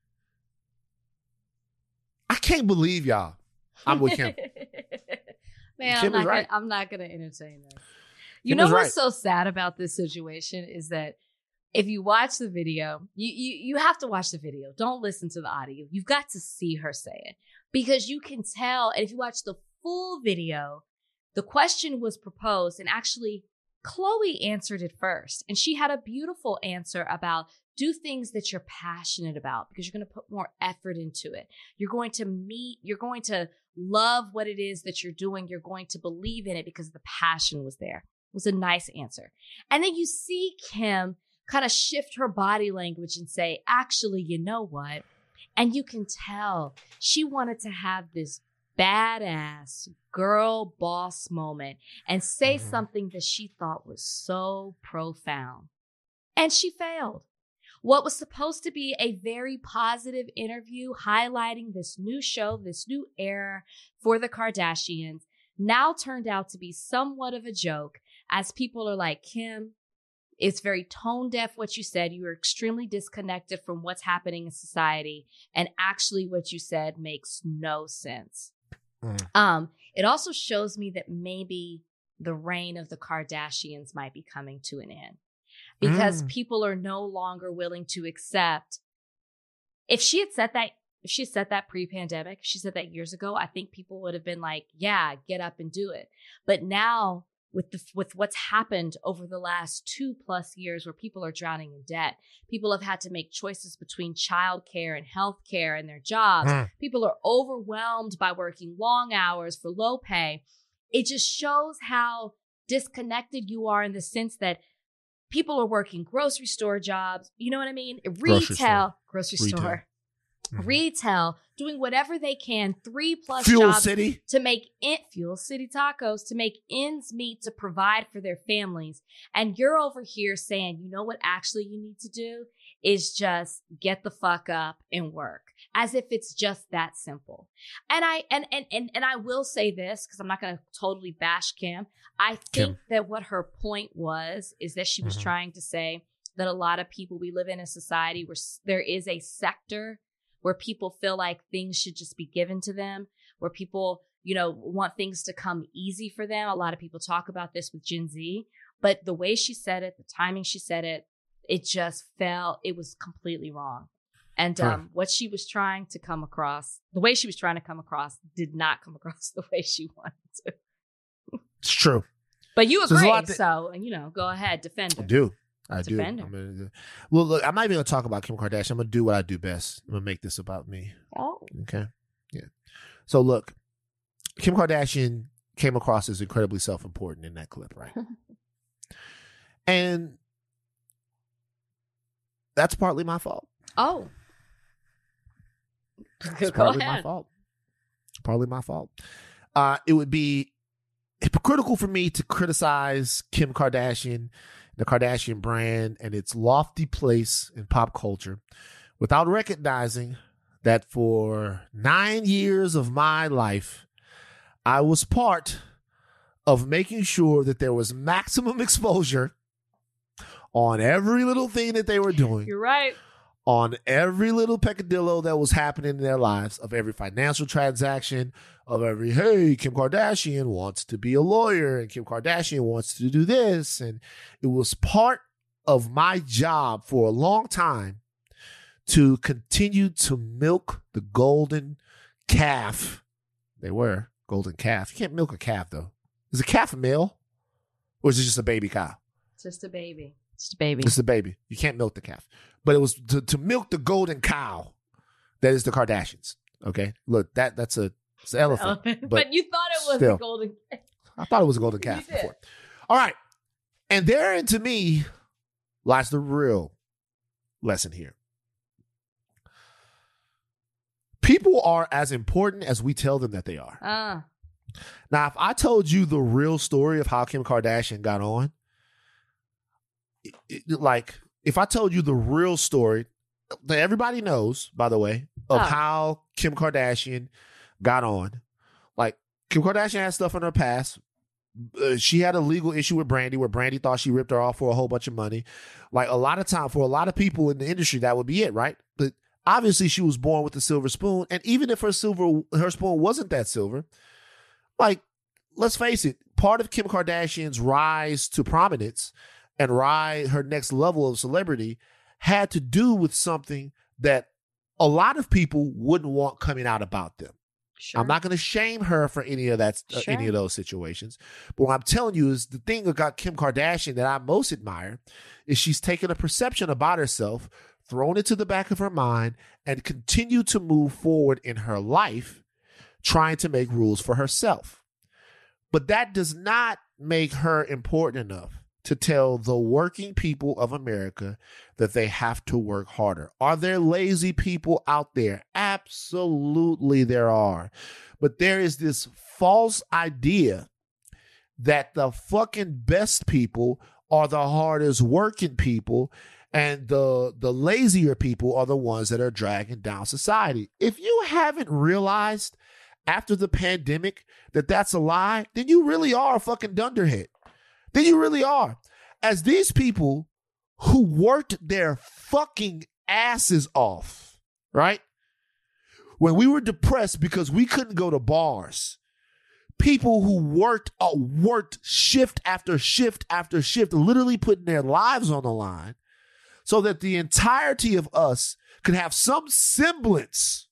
I can't believe y'all. I'm with Kim. Man, Kim is right. I'm not going to entertain that. Kim is what's right. so sad about this situation is that if you watch the video, you have to watch the video. Don't listen to the audio. You've got to see her say it because you can tell. And if you watch the full video, the question was proposed and actually Khloe answered it first. And she had a beautiful answer about do things that you're passionate about because you're going to put more effort into it. You're going to love what it is that you're doing. You're going to believe in it because the passion was there. It was a nice answer. And then you see Kim kind of shift her body language and say, actually, you know what? And you can tell she wanted to have this badass girl boss moment and say something that she thought was so profound. And she failed. What was supposed to be a very positive interview highlighting this new show, this new era for the Kardashians, now turned out to be somewhat of a joke as people are like, Kim, it's very tone deaf what you said. You were extremely disconnected from what's happening in society. And actually what you said makes no sense. It also shows me that maybe the reign of the Kardashians might be coming to an end because people are no longer willing to accept. If she had said that pre-pandemic, if she said that years ago, I think people would have been like, yeah, get up and do it. But now with what's happened over the last 2+ years where people are drowning in debt, people have had to make choices between childcare and healthcare and their jobs. People are overwhelmed by working long hours for low pay. It just shows how disconnected you are in the sense that People are working grocery store jobs. You know what I mean? Grocery Retail, doing whatever they can, 3+ Fuel jobs City. to make Fuel City tacos, to make ends meet, to provide for their families. And you're over here saying, you know what actually you need to do is just get the fuck up and work, as if it's just that simple. And I will say this, because I'm not going to totally bash Kim. I think that what her point is that she was trying to say that a lot of people, we live in a society where there is a sector where people feel like things should just be given to them, where people, want things to come easy for them. A lot of people talk about this with Gen Z, but the way she said it, the timing she said it, it just it was completely wrong. And what she was trying to come across, the way she was trying to come across did not come across the way she wanted to. It's true. But you agree, go ahead, defend her. I do. Defend her. Well, look, I'm not even going to talk about Kim Kardashian. I'm going to do what I do best. I'm going to make this about me. Oh. Okay? Yeah. So, look, Kim Kardashian came across as incredibly self-important in that clip, right? And that's partly my fault. Oh. It's partly my fault. Partly my fault. It would be hypocritical for me to criticize Kim Kardashian, the Kardashian brand, and its lofty place in pop culture without recognizing that for 9 years of my life, I was part of making sure that there was maximum exposure on every little thing that they were doing. You're right. On every little peccadillo that was happening in their lives, of every financial transaction, of every, hey, Kim Kardashian wants to be a lawyer and Kim Kardashian wants to do this. And it was part of my job for a long time to continue to milk the golden calf. They were golden calf. You can't milk a calf, though. Is a calf a male? Or is it just a baby cow? Just a baby. Just a baby. It's a baby. You can't milk the calf. But it was to milk the golden cow that is the Kardashians. Okay? Look, it's an elephant. But you thought it was a golden calf. I thought it was a golden calf before. All right. And therein, to me, lies the real lesson here. People are as important as we tell them that they are. Now, if I told you the real story of how Kim Kardashian got on, if I told you the real story that everybody knows, by the way, of how Kim Kardashian got on, like Kim Kardashian had stuff in her past. She had a legal issue with Brandy where Brandy thought she ripped her off for a whole bunch of money. Like a lot of time for a lot of people in the industry, that would be it, right? But obviously she was born with a silver spoon. And even if her spoon wasn't that silver, like, let's face it, part of Kim Kardashian's rise to prominence and her next level of celebrity had to do with something that a lot of people wouldn't want coming out about them. Sure. I'm not going to shame her for any of that, any of those situations. But what I'm telling you is the thing about Kim Kardashian that I most admire is she's taken a perception about herself, thrown it to the back of her mind, and continued to move forward in her life, trying to make rules for herself. But that does not make her important enough to tell the working people of America that they have to work harder. Are there lazy people out there? Absolutely there are. But there is this false idea that the fucking best people are the hardest working people and the lazier people are the ones that are dragging down society. If you haven't realized after the pandemic that that's a lie, then you really are a fucking dunderhead. Then you really are. As these people who worked their fucking asses off, right? When we were depressed because we couldn't go to bars, people who worked shift after shift after shift, literally putting their lives on the line so that the entirety of us could have some semblance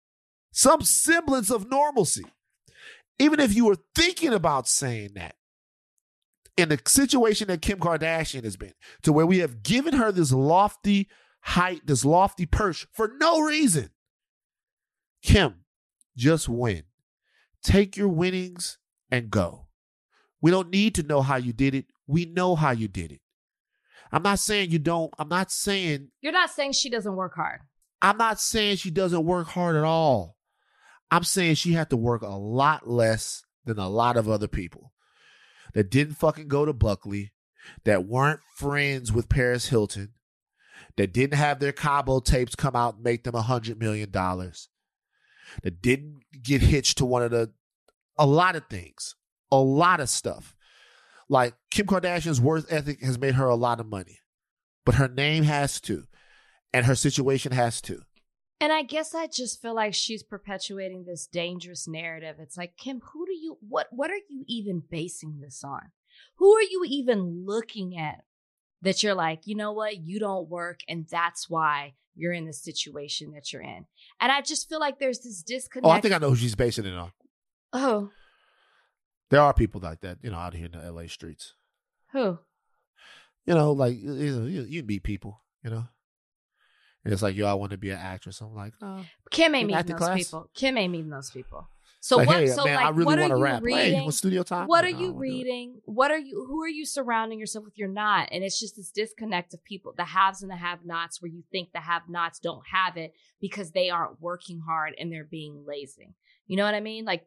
of normalcy. Even if you were thinking about saying that, in the situation that Kim Kardashian has been, to where we have given her this lofty height, this lofty perch for no reason. Kim, just win. Take your winnings and go. We don't need to know how you did it. We know how you did it. I'm not saying you don't. I'm not saying. You're not saying she doesn't work hard. I'm not saying she doesn't work hard at all. I'm saying she had to work a lot less than a lot of other people that didn't fucking go to Buckley, that weren't friends with Paris Hilton, that didn't have their Cabo tapes come out and make them $100 million, that didn't get hitched to a lot of things, a lot of stuff. Like Kim Kardashian's work ethic has made her a lot of money, but her name has to, and her situation has to. And I guess I just feel like she's perpetuating this dangerous narrative. It's like, Kim, what are you even basing this on? Who are you even looking at that you're like, you know what, you don't work and that's why you're in the situation that you're in? And I just feel like there's this disconnect. Oh, I think I know who she's basing it on. Oh. There are people like that, out here in the LA streets. Who? Like, you meet people, And it's like, I want to be an actress. I'm like, oh. Kim ain't meeting those people. Kim ain't meeting those people. So like, what? Hey, so man, like, I really what are want to you rap. reading? Hey, you want studio time? What are you reading? Who are you surrounding yourself with? You're not. And it's just this disconnect of people, the haves and the have-nots, where you think the have-nots don't have it because they aren't working hard and they're being lazy. You know what I mean? Like,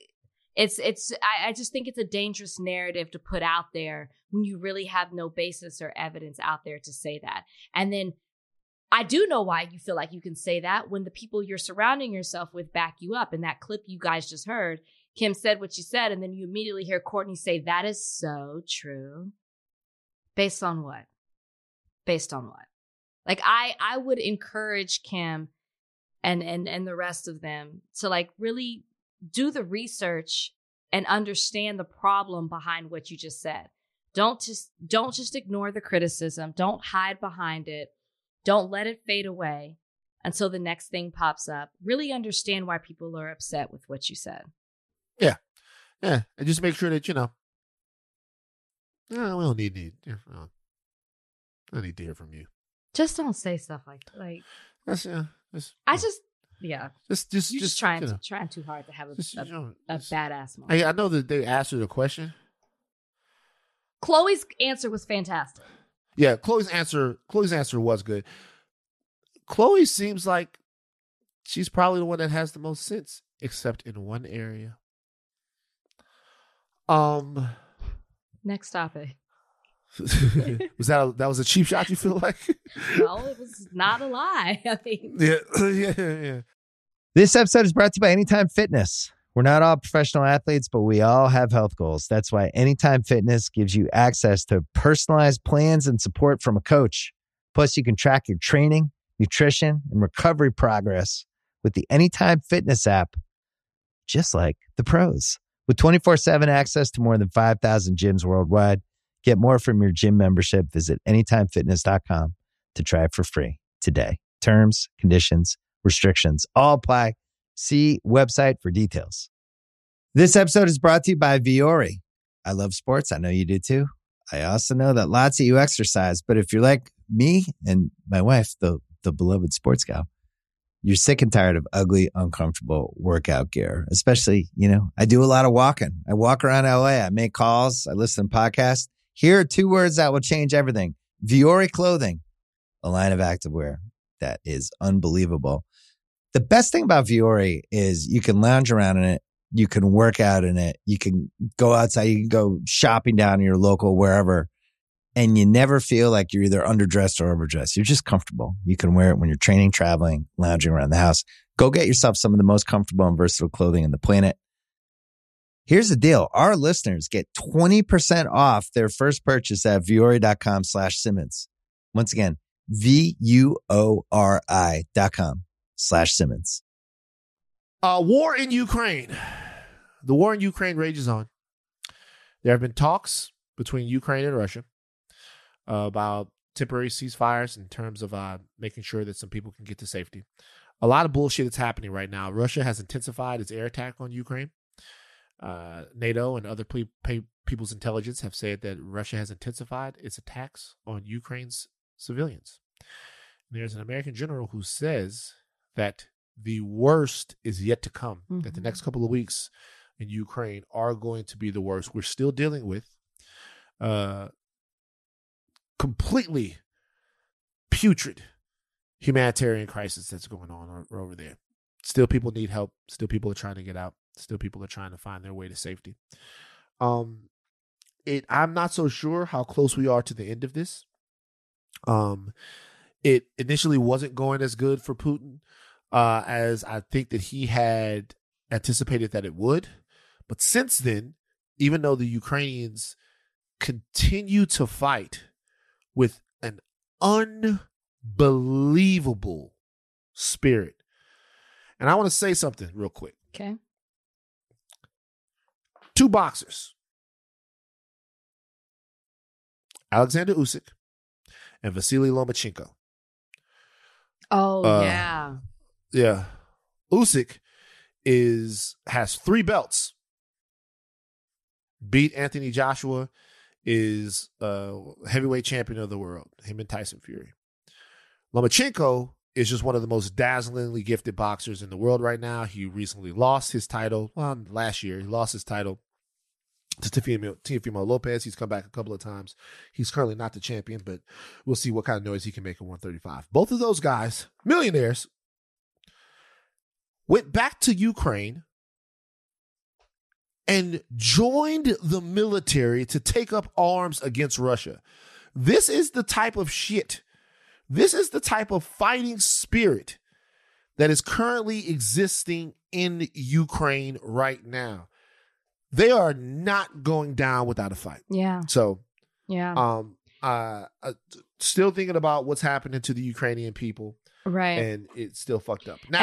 I just think it's a dangerous narrative to put out there when you really have no basis or evidence out there to say that. And then I do know why you feel like you can say that when the people you're surrounding yourself with back you up. In that clip you guys just heard, Kim said what she said, and then you immediately hear Courtney say, that is so true. Based on what? Based on what? Like, I would encourage Kim and the rest of them to like really do the research and understand the problem behind what you just said. Don't just ignore the criticism. Don't hide behind it. Don't let it fade away until the next thing pops up. Really understand why people are upset with what you said. Yeah. And just make sure that, we don't need I don't need to hear from you. Just don't say stuff like That's, just trying too hard to have a badass moment. I know that they asked her the question. Chloe's answer was fantastic. Yeah, Chloe's answer was good. Chloe seems like she's probably the one that has the most sense, except in one area. Next topic. that was a cheap shot, you feel like? No, it was not a lie. I mean, yeah. This episode is brought to you by Anytime Fitness. We're not all professional athletes, but we all have health goals. That's why Anytime Fitness gives you access to personalized plans and support from a coach. Plus, you can track your training, nutrition, and recovery progress with the Anytime Fitness app, just like the pros. With 24/7 access to more than 5,000 gyms worldwide, get more from your gym membership. Visit anytimefitness.com to try it for free today. Terms, conditions, restrictions all apply. See website for details. This episode is brought to you by Viore. I love sports. I know you do too. I also know that lots of you exercise, but if you're like me and my wife, the beloved sports gal, you're sick and tired of ugly, uncomfortable workout gear. Especially, I do a lot of walking. I walk around LA. I make calls. I listen to podcasts. Here are 2 words that will change everything. Viore Clothing, a line of activewear that is unbelievable. The best thing about Viore is you can lounge around in it. You can work out in it. You can go outside. You can go shopping down in your local, wherever. And you never feel like you're either underdressed or overdressed. You're just comfortable. You can wear it when you're training, traveling, lounging around the house. Go get yourself some of the most comfortable and versatile clothing on the planet. Here's the deal. Our listeners get 20% off their first purchase at Viore.com/Simmons. Once again, VUORI.com/Simmons. War in Ukraine. The war in Ukraine rages on. There have been talks between Ukraine and Russia about temporary ceasefires in terms of making sure that some people can get to safety. A lot of bullshit is happening right now. Russia has intensified its air attack on Ukraine. NATO and other people's intelligence have said that Russia has intensified its attacks on Ukraine's civilians. There's an American general who says that the worst is yet to come, that the next couple of weeks in Ukraine are going to be the worst. We're still dealing with completely putrid humanitarian crisis that's going on over there. Still people need help. Still people are trying to get out. Still people are trying to find their way to safety. I'm not so sure how close we are to the end of this. It initially wasn't going as good for Putin as I think that he had anticipated that it would. But since then, even though the Ukrainians continue to fight with an unbelievable spirit. And I want to say something real quick. Okay. 2 boxers, Alexander Usyk and Vasily Lomachenko. Oh, yeah. Yeah. Usyk has 3 belts. Beat Anthony Joshua, is heavyweight champion of the world, him and Tyson Fury. Lomachenko is just one of the most dazzlingly gifted boxers in the world right now. He recently lost his title. Well, last year, he lost his title to Teofimo Lopez. He's come back a couple of times. He's currently not the champion, but we'll see what kind of noise he can make at 135. Both of those guys, millionaires, went back to Ukraine and joined the military to take up arms against Russia. This is the type of shit. This is the type of fighting spirit that is currently existing in Ukraine right now. They are not going down without a fight. Yeah. So, yeah. Still thinking about what's happening to the Ukrainian people. Right. And it's still fucked up. Now,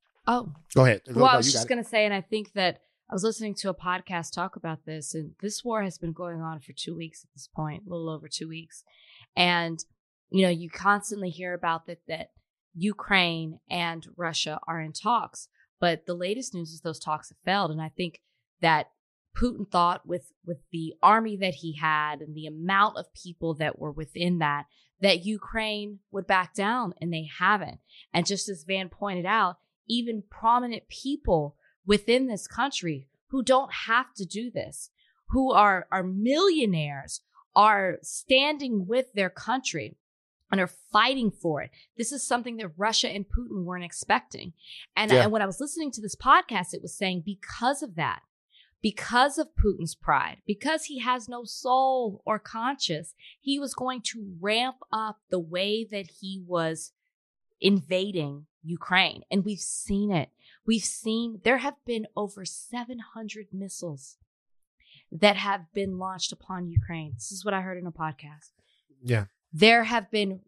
go ahead. I was just going to say, and I think that I was listening to a podcast talk about this, and this war has been going on for 2 weeks at this point, a little over 2 weeks. And, you know, you constantly hear about that Ukraine and Russia are in talks, but the latest news is those talks have failed. And I think that Putin thought with the army that he had and the amount of people that were within that Ukraine would back down, and they haven't. And just as Van pointed out, even prominent people within this country who don't have to do this, who are millionaires, are standing with their country and are fighting for it. This is something that Russia and Putin weren't expecting. And when I was listening to this podcast, it was saying because of that, because of Putin's pride, because he has no soul or conscience, he was going to ramp up the way that he was invading Ukraine. And we've seen it. There have been over 700 missiles that have been launched upon Ukraine. This is what I heard in a podcast. Yeah. There have been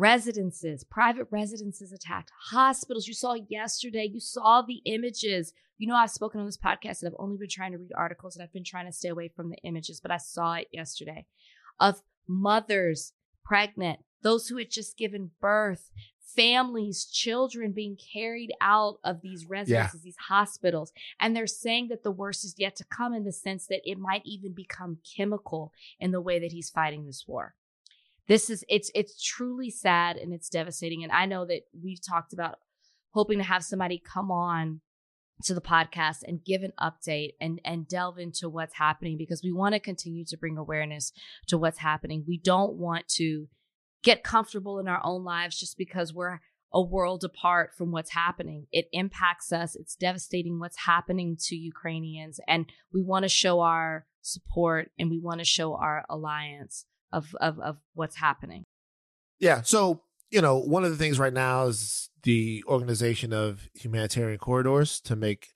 private residences attacked, hospitals. You saw yesterday, you saw the images. You know, I've spoken on this podcast and I've only been trying to read articles and I've been trying to stay away from the images, but I saw it yesterday of mothers pregnant, those who had just given birth, families, children being carried out of these residences, these hospitals. And they're saying that the worst is yet to come, in the sense that it might even become chemical in the way that he's fighting this war. It's truly sad and it's devastating. And I know that we've talked about hoping to have somebody come on to the podcast and give an update and delve into what's happening, because we want to continue to bring awareness to what's happening. We don't want to get comfortable in our own lives just because we're a world apart from what's happening. It impacts us. It's devastating what's happening to Ukrainians. And we want to show our support and we want to show our alliance of what's happening. Yeah. So, you know, one of the things right now is the organization of humanitarian corridors to make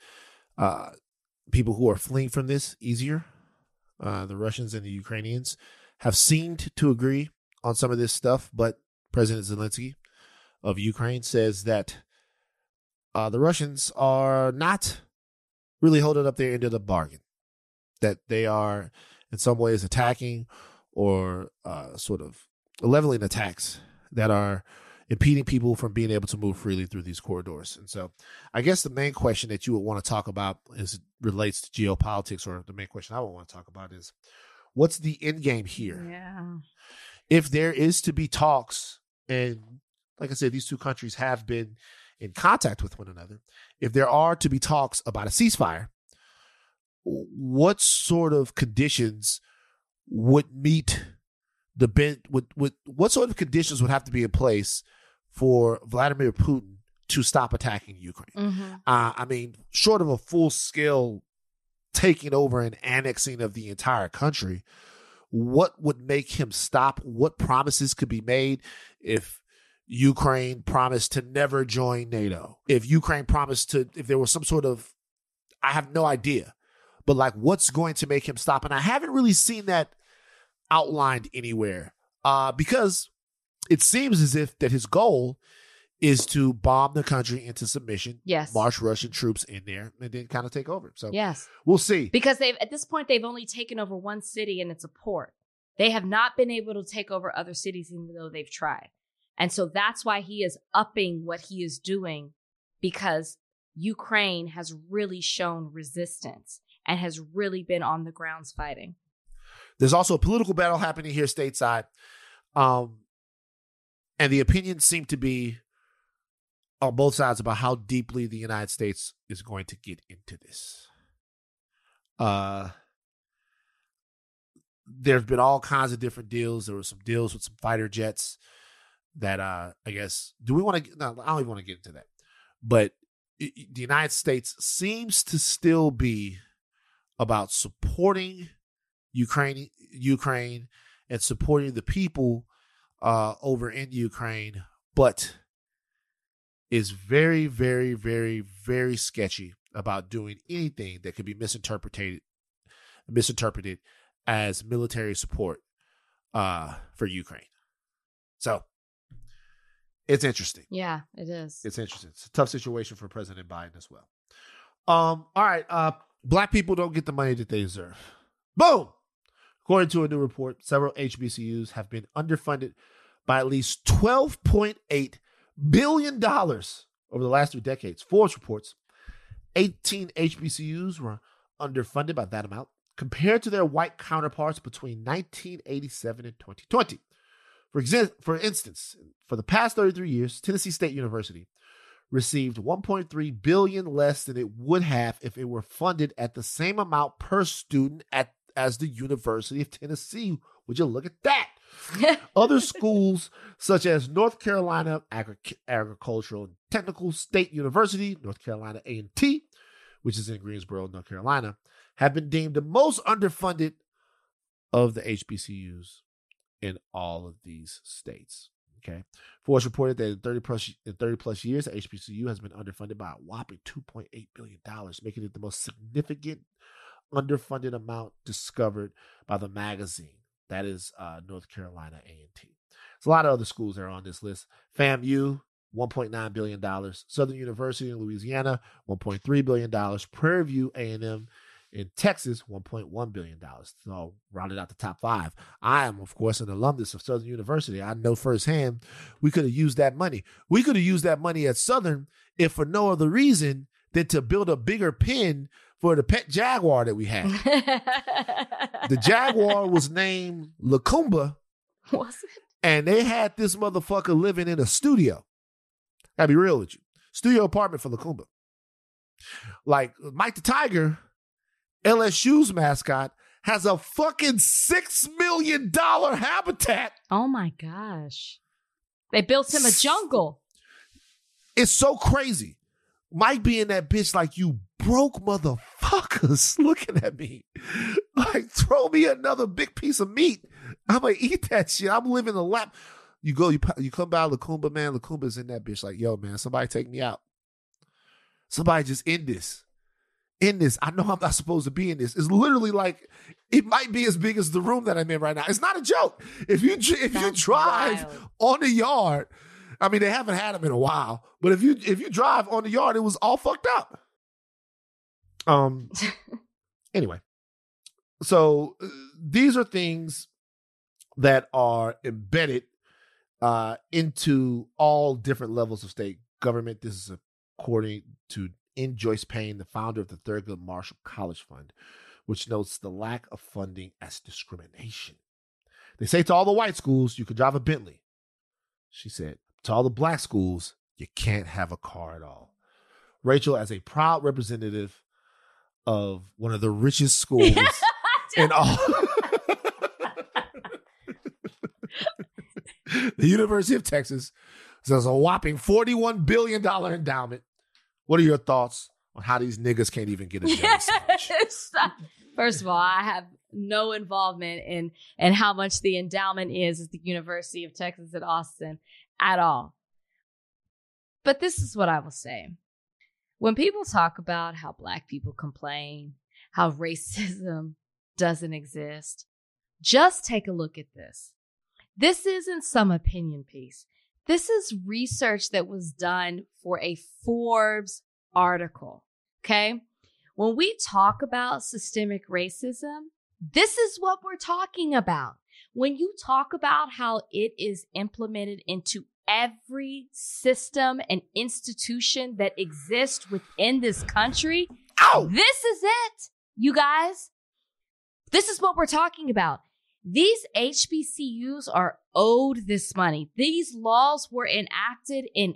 people who are fleeing from this easier. The Russians and the Ukrainians have seemed to agree on some of this stuff, but President Zelensky of Ukraine says that the Russians are not really holding up their end of the bargain, that they are in some ways attacking or sort of leveling attacks that are impeding people from being able to move freely through these corridors. And so I guess the main question that you would want to talk about relates to geopolitics, or the main question I would want to talk about is, what's the end game here? Yeah. If there is to be talks, and like I said, these two countries have been in contact with one another. If there are to be talks about a ceasefire, what sort of conditions would meet what sort of conditions would have to be in place for Vladimir Putin to stop attacking Ukraine? I mean, short of a full-scale taking over and annexing of the entire country, what would make him stop? What promises could be made if Ukraine promised to never join NATO? If Ukraine promised to, if there was some sort of, I have no idea, but like what's going to make him stop? And I haven't really seen that outlined anywhere because it seems as if that his goal is to bomb the country into submission, yes, march Russian troops in there, and then kind of take over. So yes, we'll see. Because at this point, they've only taken over one city, and it's a port. They have not been able to take over other cities, even though they've tried. And so that's why he is upping what he is doing, because Ukraine has really shown resistance and has really been on the grounds fighting. There's also a political battle happening here stateside. And the opinions seem to be on both sides about how deeply the United States is going to get into this. There have been all kinds of different deals. There were some deals with some fighter jets that I guess, do we want to, no, I don't even want to get into that. But the United States seems to still be about supporting Ukraine and supporting the people over in Ukraine, but is very, very, very, very sketchy about doing anything that could be misinterpreted as military support for Ukraine. So it's interesting. Yeah, it is. It's interesting. It's a tough situation for President Biden as well. All right. Black people don't get the money that they deserve. Boom. According to a new report, several HBCUs have been underfunded by at least $12.8 billion over the last 3 decades. Forbes reports 18 HBCUs were underfunded by that amount compared to their white counterparts between 1987 and 2020. For instance, for the past 33 years, Tennessee State University received $1.3 billion less than it would have if it were funded at the same amount per student as the University of Tennessee. Would you look at that? Other schools, such as North Carolina Agricultural and Technical State University, North Carolina A&T, which is in Greensboro, North Carolina, have been deemed the most underfunded of the HBCUs in all of these states. Okay. Forbes reported that in 30 plus years, the HBCU has been underfunded by a whopping $2.8 billion, making it the most significant underfunded amount discovered by the magazine. That is North Carolina A&T. There's a lot of other schools that are on this list. FAMU, $1.9 billion. Southern University in Louisiana, $1.3 billion. Prairie View A&M in Texas, $1.1 billion. So rounded out the top 5. I am, of course, an alumnus of Southern University. I know firsthand we could have used that money. We could have used that money at Southern if for no other reason than to build a bigger pen for the pet Jaguar that we had. The Jaguar was named Lacumba. Was it? And they had this motherfucker living in a studio. Gotta be real with you. Studio apartment for Lacumba. Like Mike the Tiger, LSU's mascot, has a fucking $6 million habitat. Oh my gosh. They built him a jungle. It's so crazy. Mike be in that bitch like, you broke motherfuckers looking at me. Like, throw me another big piece of meat. I'm going to eat that shit. I'm living the lap. You come by Lacumba, man. Lacumba's in that bitch like, yo, man, somebody take me out. Somebody just end this. End this. I know I'm not supposed to be in this. It's literally like, it might be as big as the room that I'm in right now. It's not a joke. If you drive on the yard, I mean, they haven't had them in a while, but if you drive on the yard, it was all fucked up. Anyway, so these are things that are embedded into all different levels of state government. This is according to N. Joyce Payne, the founder of the Thurgood Marshall College Fund, which notes the lack of funding as discrimination. They say to all the white schools, you can drive a Bentley. She said, to all the black schools, you can't have a car at all. Rachel, as a proud representative of one of the richest schools in all. The University of Texas says a whopping $41 billion endowment. What are your thoughts on how these niggas can't even get a jelly sandwich? First of all, I have no involvement in how much the endowment is at the University of Texas at Austin at all. But this is what I will say. When people talk about how Black people complain, how racism doesn't exist, just take a look at this. This isn't some opinion piece. This is research that was done for a Forbes article, okay? When we talk about systemic racism, this is what we're talking about. When you talk about how it is implemented into every system and institution that exists within this country, this is it, you guys. This is what we're talking about. These HBCUs are owed this money. These laws were enacted in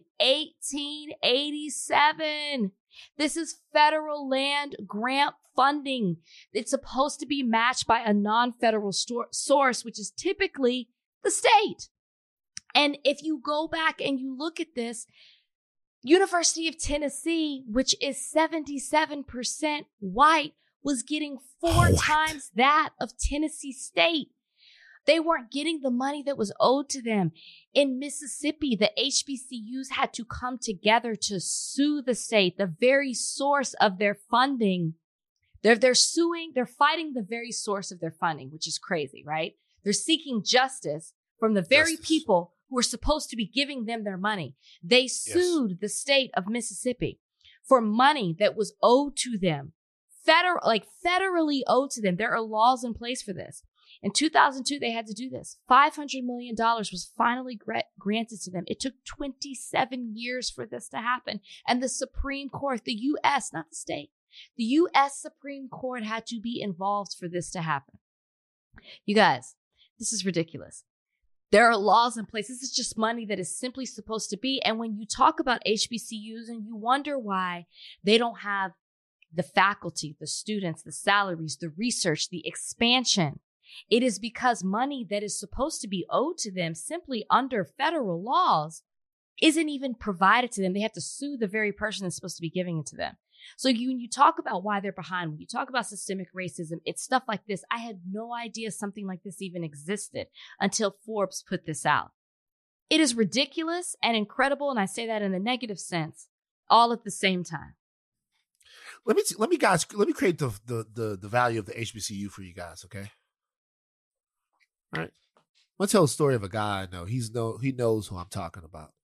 1887. This is federal land grant funding. It's supposed to be matched by a non-federal source, which is typically the state. And if you go back and you look at this, University of Tennessee, which is 77% white, was getting 4 times that of Tennessee State. They weren't getting the money that was owed to them. In Mississippi, the HBCUs had to come together to sue the state, the very source of their funding. They're fighting the very source of their funding, which is crazy, right? They're seeking justice from the very people who are supposed to be giving them their money. They sued the state of Mississippi for money that was owed to them, federally owed to them. There are laws in place for this. In 2002, they had to do this. $500 million was finally granted to them. It took 27 years for this to happen. And the Supreme Court, the U.S., not the state, the U.S. Supreme Court had to be involved for this to happen. You guys, this is ridiculous. There are laws in place. This is just money that is simply supposed to be. And when you talk about HBCUs and you wonder why they don't have the faculty, the students, the salaries, the research, the expansion, it is because money that is supposed to be owed to them simply under federal laws isn't even provided to them. They have to sue the very person that's supposed to be giving it to them. So when you talk about why they're behind, when you talk about systemic racism, it's stuff like this. I had no idea something like this even existed until Forbes put this out. It is ridiculous and incredible, and I say that in a negative sense, all at the same time. Let me create the value of the HBCU for you guys, okay? All right. I'm gonna tell a story of a guy I know. He knows who I'm talking about.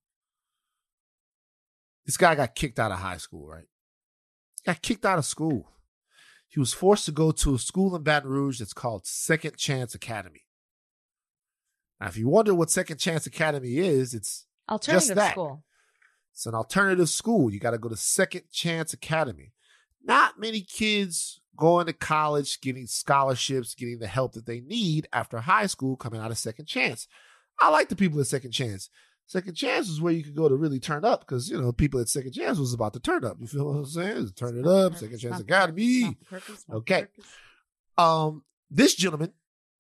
This guy got kicked out of high school, right? Got kicked out of school. He was forced to go to a school in Baton Rouge that's called Second Chance Academy. Now, if you wonder what Second Chance Academy is, it's alternative just that. School. It's an alternative school. You got to go to Second Chance Academy. Not many kids going to college, getting scholarships, getting the help that they need after high school, coming out of Second Chance. I like the people at Second Chance. Second Chance is where you could go to really turn up because, people at Second Chance was about to turn up. You feel what I'm saying? Turn it up, Second Chance Academy. Okay. This gentleman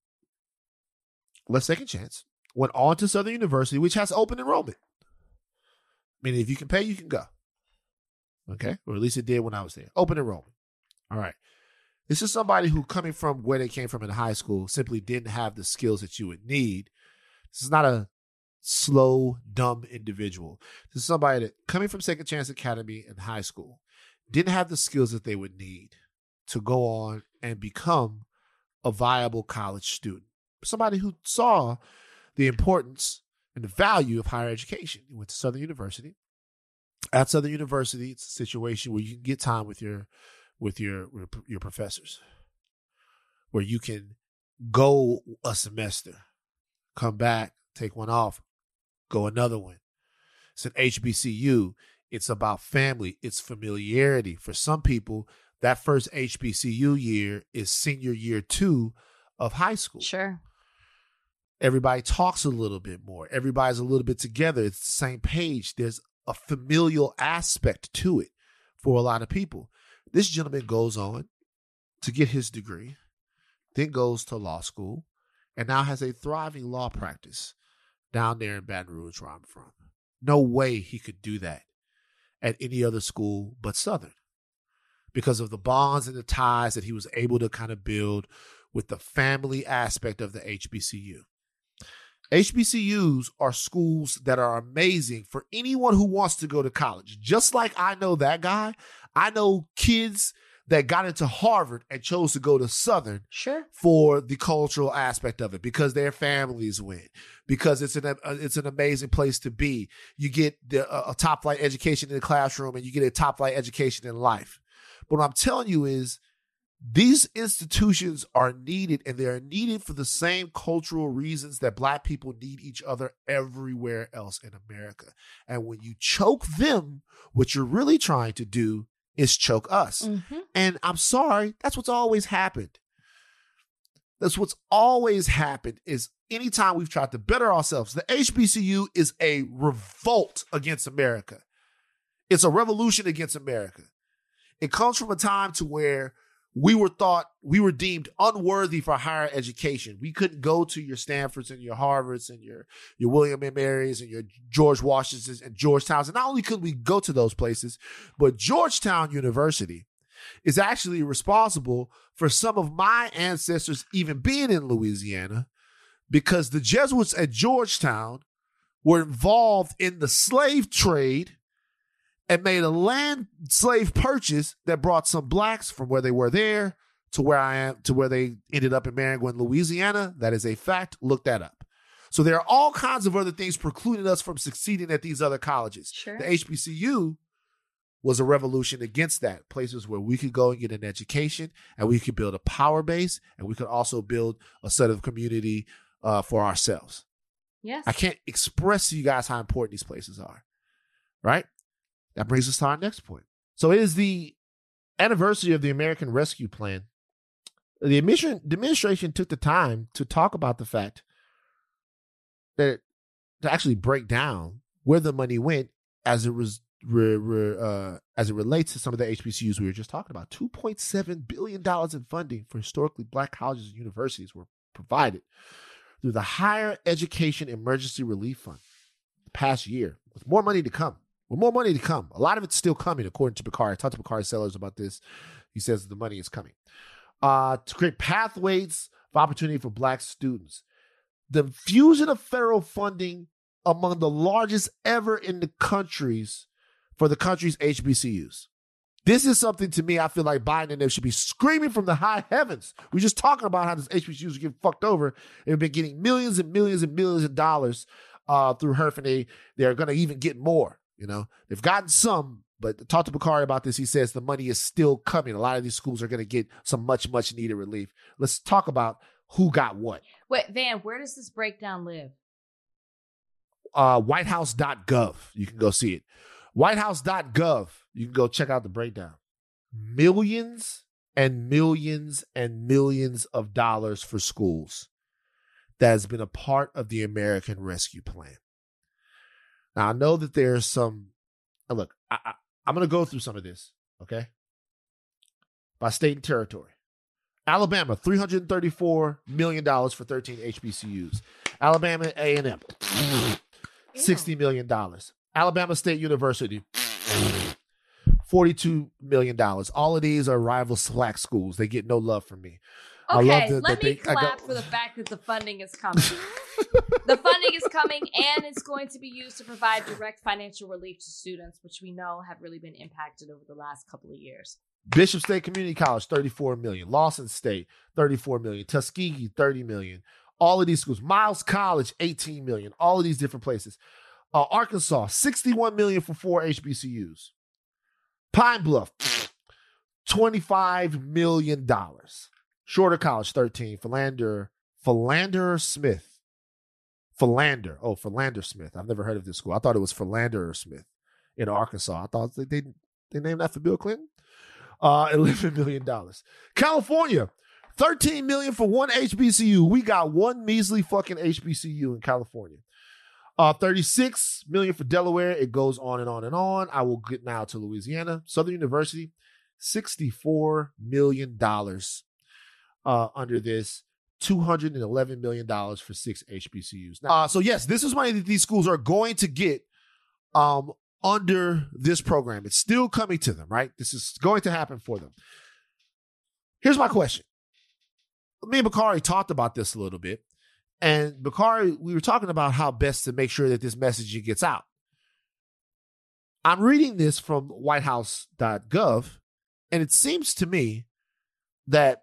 left Second Chance, went on to Southern University, which has open enrollment. Meaning if you can pay, you can go. Okay? Or at least it did when I was there. Open enrollment. All right. This is somebody who, coming from where they came from in high school, simply didn't have the skills that you would need. This is not a slow, dumb individual. This is somebody that, coming from Second Chance Academy in high school, didn't have the skills that they would need to go on and become a viable college student. Somebody who saw the importance and the value of higher education. He went to Southern University. At Southern University, it's a situation where you can get time with your professors, where you can go a semester, come back, take one off, go another one. It's an HBCU. It's about family. It's familiarity. For some people, that first HBCU year is senior year 2 of high school. Sure. Everybody talks a little bit more. Everybody's a little bit together. It's the same page. There's a familial aspect to it for a lot of people. This gentleman goes on to get his degree, then goes to law school, and now has a thriving law practice. down there in Baton Rouge where I'm from. No way he could do that at any other school but Southern because of the bonds and the ties that he was able to kind of build with the family aspect of the HBCU. HBCUs are schools that are amazing for anyone who wants to go to college. Just like I know that guy, I know kids that got into Harvard and chose to go to Southern for the cultural aspect of it because their families went, because it's an amazing place to be. You get a top flight education in the classroom and you get a top flight education in life. But what I'm telling you is these institutions are needed, and they're needed for the same cultural reasons that Black people need each other everywhere else in America. And when you choke them, what you're really trying to do is choke us. Mm-hmm. And I'm sorry, that's what's always happened. That's what's always happened is anytime we've tried to better ourselves, the HBCU is a revolt against America. It's a revolution against America. It comes from a time to where we were deemed unworthy for higher education. We couldn't go to your Stanfords and your Harvards and your William & Marys and your George Washingtons and Georgetowns. And not only could we go to those places, but Georgetown University is actually responsible for some of my ancestors even being in Louisiana because the Jesuits at Georgetown were involved in the slave trade and made a land slave purchase that brought some Blacks from where they were there to where I am, to where they ended up in Maringouin, Louisiana. That is a fact. Look that up. So there are all kinds of other things precluding us from succeeding at these other colleges. Sure. The HBCU was a revolution against that. Places where we could go and get an education and we could build a power base and we could also build a set of community for ourselves. Yes. I can't express to you guys how important these places are, right? That brings us to our next point. So it is the anniversary of the American Rescue Plan. The administration took the time to talk about the fact that to actually break down where the money went as it was as it relates to some of the HBCUs we were just talking about. $2.7 billion in funding for historically Black colleges and universities were provided through the Higher Education Emergency Relief Fund the past year, with more money to come. With more money to come. A lot of it's still coming, according to Bakari. I talked to Bakari Sellers about this. He says the money is coming. To create pathways of opportunity for Black students. The infusion of federal funding among the largest ever in the countries for the country's HBCUs. This is something, to me, I feel like Biden and them should be screaming from the high heavens. We're just talking about how these HBCUs are getting fucked over. They've been getting millions and millions and millions of dollars through HERF, and they're going to even get more. You know, they've gotten some, but talk to Bakari about this. He says the money is still coming. A lot of these schools are going to get some much, much needed relief. Let's talk about who got what. Wait, Van, where does this breakdown live? Whitehouse.gov. You can go see it. Whitehouse.gov. You can go check out the breakdown. Millions and millions and millions of dollars for schools. That has been a part of the American Rescue Plan. Now, I know that there's some, look, I'm going to go through some of this, okay? By state and territory. Alabama, $334 million for 13 HBCUs. Alabama A&M, $60 million. Alabama State University, $42 million. All of these are rival SWAC schools. They get no love from me. Okay, let me clap for the fact that the funding is coming. The funding is coming, and it's going to be used to provide direct financial relief to students, which we know have really been impacted over the last couple of years. Bishop State Community College, $34 million. Lawson State, $34 million. Tuskegee, $30 million. All of these schools. Miles College, $18 million. All of these different places. Arkansas, $61 million for 4 HBCUs. Pine Bluff, $25 million. Shorter College, 13. Philander Smith. Philander Smith. I've never heard of this school. I thought it was Philander Smith in Arkansas. I thought they named that for Bill Clinton. $11 million. California, $13 million for 1 HBCU. We got 1 measly fucking HBCU in California. $36 million for Delaware. It goes on and on and on. I will get now to Louisiana. Southern University, $64 million under this. $211 million for 6 HBCUs. Now, so yes, this is money that these schools are going to get under this program. It's still coming to them, right? This is going to happen for them. Here's my question. Me and Bakari talked about this a little bit. And Bakari, we were talking about how best to make sure that this messaging gets out. I'm reading this from whitehouse.gov, and it seems to me that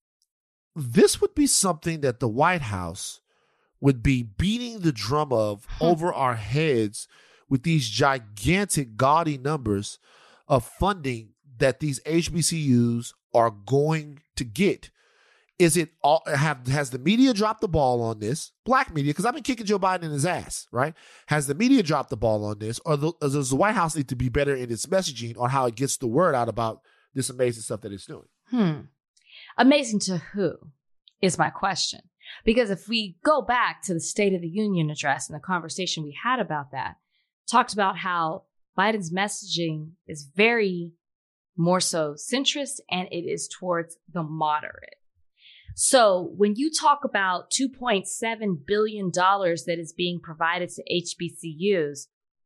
this would be something that the White House would be beating the drum of over our heads with these gigantic, gaudy numbers of funding that these HBCUs are going to get. Is it all? Has the media dropped the ball on this? Black media, because I've been kicking Joe Biden in his ass, right? Has the media dropped the ball on this, or does the White House need to be better in its messaging on how it gets the word out about this amazing stuff that it's doing? Amazing to who is my question. Because if we go back to the State of the Union address and the conversation we had about that, talked about how Biden's messaging is very more so centrist and it is towards the moderate. So when you talk about $2.7 billion that is being provided to HBCUs,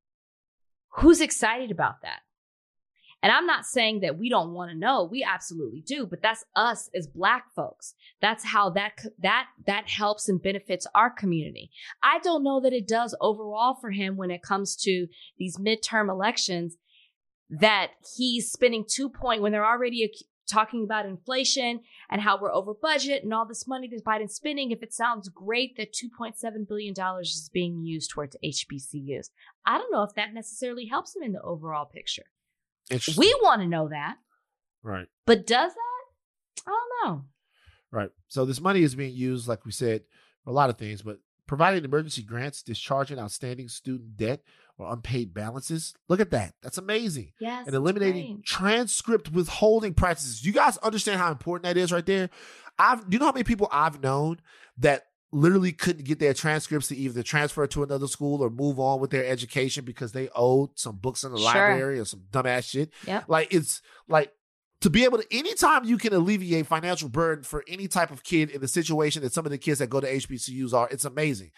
who's excited about that? And I'm not saying that we don't want to know. We absolutely do. But that's us as Black folks. That's how that helps and benefits our community. I don't know that it does overall for him when it comes to these midterm elections, that he's spending when they're already talking about inflation and how we're over budget and all this money that Biden's spending. If it sounds great that $2.7 billion is being used towards HBCUs, I don't know if that necessarily helps him in the overall picture. We want to know that. Right. But does that? I don't know. Right. So this money is being used, like we said, for a lot of things, but providing emergency grants, discharging outstanding student debt or unpaid balances. Look at that. That's amazing. Yes. And eliminating transcript withholding practices. You guys understand how important that is right there? Do you know how many people I've known that literally couldn't get their transcripts to either transfer to another school or move on with their education because they owed some books in the library or some dumbass shit? Yep. Like, it's like, to be able to, anytime you can alleviate financial burden for any type of kid in the situation that some of the kids that go to HBCUs are, it's amazing.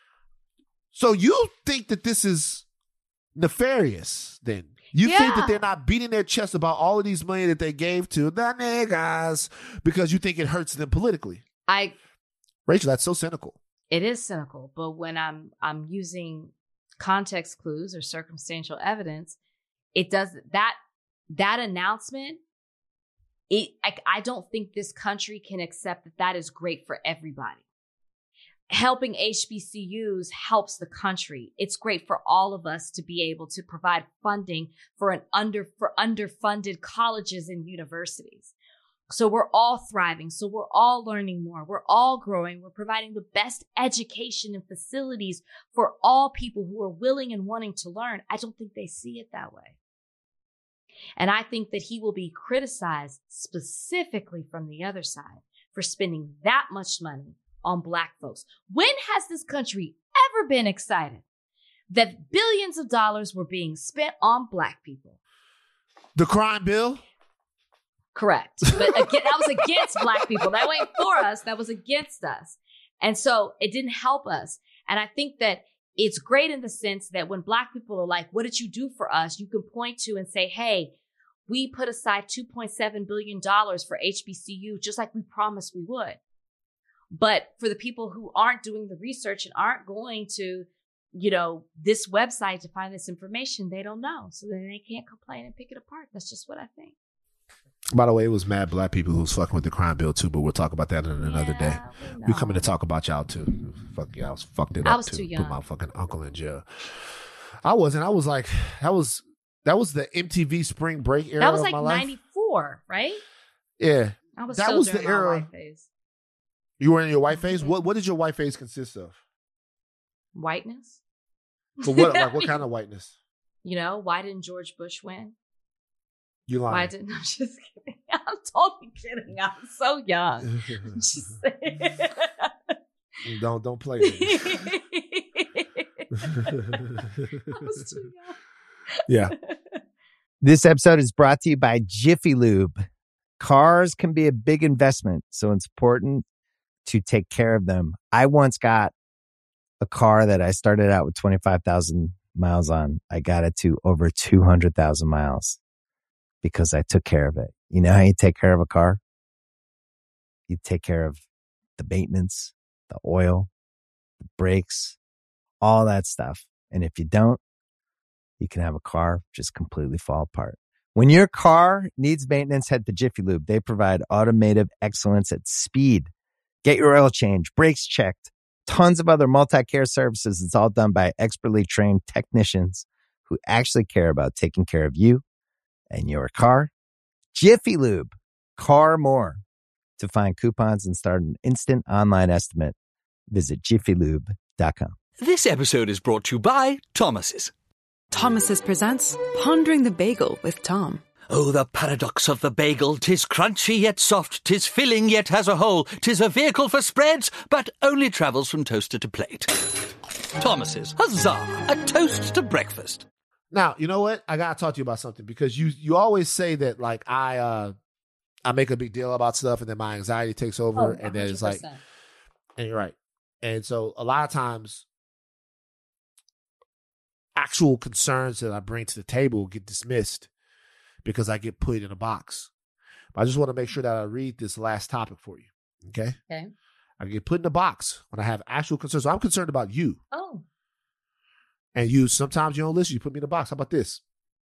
So you think that this is nefarious then? You think that they're not beating their chest about all of these money that they gave to the niggas because you think it hurts them politically? Rachel, that's so cynical. It is cynical, but when I'm using context clues or circumstantial evidence, it does that announcement. I don't think this country can accept that is great for everybody. Helping HBCUs helps the country. It's great for all of us to be able to provide funding for underfunded colleges and universities. So we're all thriving. So we're all learning more. We're all growing. We're providing the best education and facilities for all people who are willing and wanting to learn. I don't think they see it that way. And I think that he will be criticized specifically from the other side for spending that much money on Black folks. When has this country ever been excited that billions of dollars were being spent on Black people? The crime bill? Correct. But again, that was against Black people. That wasn't for us. That was against us. And so it didn't help us. And I think that it's great in the sense that when Black people are like, what did you do for us? You can point to and say, hey, we put aside $2.7 billion for HBCU, just like we promised we would. But for the people who aren't doing the research and aren't going to, this website to find this information, they don't know. So then they can't complain and pick it apart. That's just what I think. By the way, it was mad Black people who was fucking with the crime bill too, but we'll talk about that in another day. We're coming to talk about y'all too. Fuck yeah, I was fucked it up. I was too young. Put my fucking uncle in jail. I wasn't. I was like, that was the MTV Spring Break era. That was of like my life. 94, right? Yeah, that was the era. White phase. You were in your white phase. What did your white phase consist of? Whiteness. But what? Like what kind of whiteness? Why didn't George Bush win? You lying? Why didn't? I'm just kidding. I'm totally kidding. I'm so young. Just don't play with me. I was too young. Yeah. This episode is brought to you by Jiffy Lube. Cars can be a big investment, so it's important to take care of them. I once got a car that I started out with 25,000 miles on. I got it to over 200,000 miles because I took care of it. You know how you take care of a car? You take care of the maintenance, the oil, the brakes, all that stuff. And if you don't, you can have a car just completely fall apart. When your car needs maintenance, head to Jiffy Lube. They provide automotive excellence at speed. Get your oil change, brakes checked, tons of other multi-care services. It's all done by expertly trained technicians who actually care about taking care of you and your car. Jiffy Lube, car more. To find coupons and start an instant online estimate, visit jiffylube.com. This episode is brought to you by Thomas's. Thomas's presents Pondering the Bagel with Tom. Oh, the paradox of the bagel. 'Tis crunchy yet soft, 'tis filling yet has a hole. 'Tis a vehicle for spreads, but only travels from toaster to plate. Thomas's, huzzah, a toast to breakfast. Now, you know what? I got to talk to you about something because you always say that like I make a big deal about stuff and then my anxiety takes over and then it's like, and you're right. And so a lot of times actual concerns that I bring to the table get dismissed because I get put in a box. But I just want to make sure that I read this last topic for you. Okay. Okay. I get put in a box when I have actual concerns. So I'm concerned about you. Oh. And you, sometimes you don't listen. You put me in a box. How about this?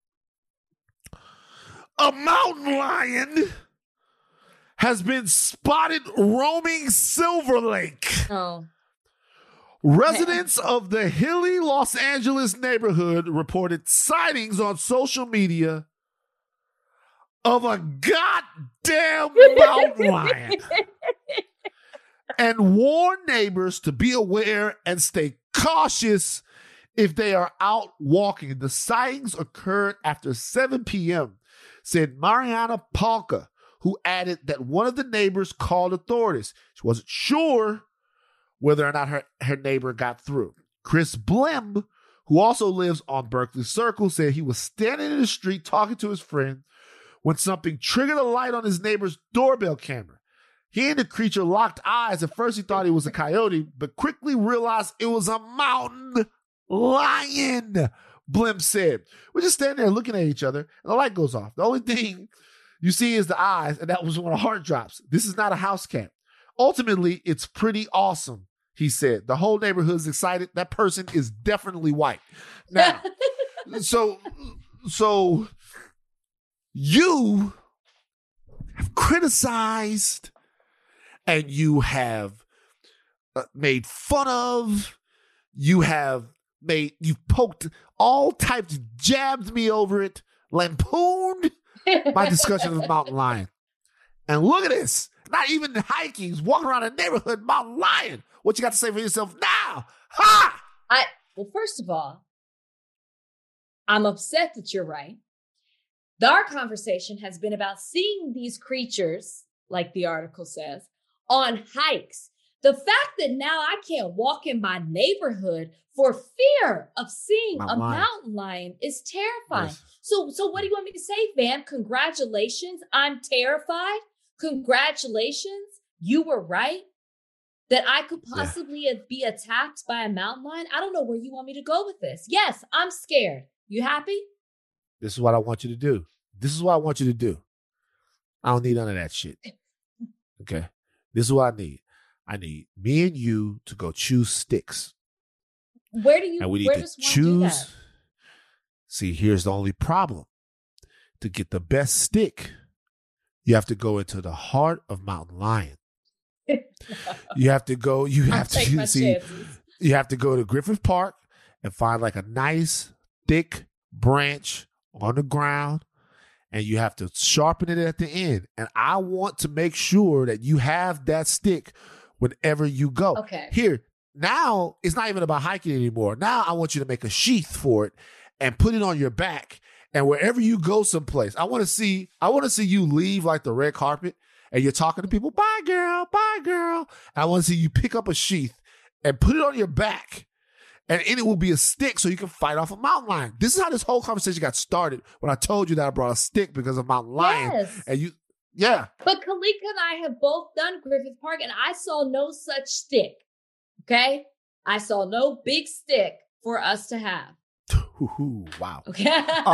A mountain lion has been spotted roaming Silver Lake. Oh. Residents of the hilly Los Angeles neighborhood reported sightings on social media of a goddamn mountain lion and warned neighbors to be aware and stay cautious if they are out walking. The sightings occurred after 7 p.m., said Mariana Palka, who added that one of the neighbors called authorities. She wasn't sure whether or not her neighbor got through. Chris Blim, who also lives on Berkeley Circle, said he was standing in the street talking to his friend when something triggered a light on his neighbor's doorbell camera. He and the creature locked eyes. At first he thought it was a coyote, but quickly realized it was a mountain lion, Blim said. We're just standing there looking at each other, and the light goes off. The only thing you see is the eyes, and that was when a heart drops. This is not a house cat. Ultimately, it's pretty awesome, he said. The whole neighborhood's excited. That person is definitely white. Now, so you have criticized and you have made fun of, you've poked all types, jabbed me over it, lampooned my discussion of the mountain lion. And look at this. Not even hiking. He's walking around the neighborhood, mountain lion. What you got to say for yourself now? Ha! Well, first of all, I'm upset that you're right. Our conversation has been about seeing these creatures, like the article says, on hikes. The fact that now I can't walk in my neighborhood for fear of seeing a mountain lion is terrifying. Yes. So what do you want me to say, Van? Congratulations. I'm terrified. Congratulations. You were right that I could possibly be attacked by a mountain lion. I don't know where you want me to go with this. Yes, I'm scared. You happy? This is what I want you to do. This is what I want you to do. I don't need none of that shit. Okay. This is what I need. I need me and you to go choose sticks. Where do you and we need to choose. See, here's the only problem. To get the best stick, you have to go into the heart of Mountain Lion. You have to go to Griffith Park and find like a nice thick branch on the ground, and you have to sharpen it at the end. And I want to make sure that you have that stick whenever you go. Okay. Here, now it's not even about hiking anymore. Now I want you to make a sheath for it and put it on your back. And wherever you go someplace, I want to see you leave like the red carpet and you're talking to people, bye girl, bye girl. And I want to see you pick up a sheath and put it on your back. And it will be a stick so you can fight off a mountain lion. This is how this whole conversation got started when I told you that I brought a stick because of mountain lion. Yes. And Yeah. But Kalika and I have both done Griffith Park, and I saw no such stick. Okay? I saw no big stick for us to have. Wow. Okay.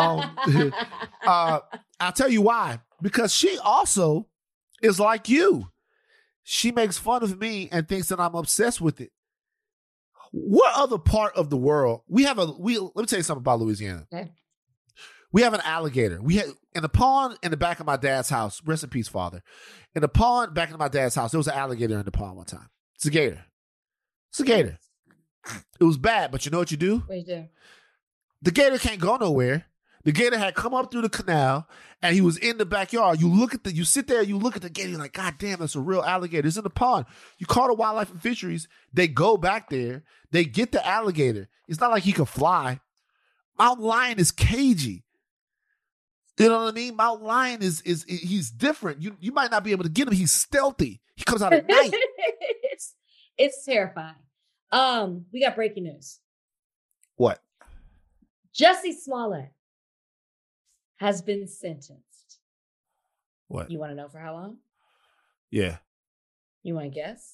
I'll tell you why. Because she also is like you. She makes fun of me and thinks that I'm obsessed with it. What other part of the world? Let me tell you something about Louisiana. Okay. We have an alligator. We had in the pond in the back of my dad's house. Rest in peace, father. In the pond back in my dad's house, there was an alligator in the pond one time. It's a gator. It's a gator. It was bad, but you know what you do? What you do? The gator can't go nowhere. The gator had come up through the canal and he was in the backyard. You sit there, you look at the gator, you're like, God damn, that's a real alligator. It's in the pond. You call the Wildlife and Fisheries. They go back there. They get the alligator. It's not like he can fly. Mountain lion is cagey. You know what I mean? Mountain lion he's different. You might not be able to get him. He's stealthy. He comes out at night. It's terrifying. We got breaking news. What? Jussie Smollett has been sentenced. What? You want to know for how long? Yeah. You want to guess?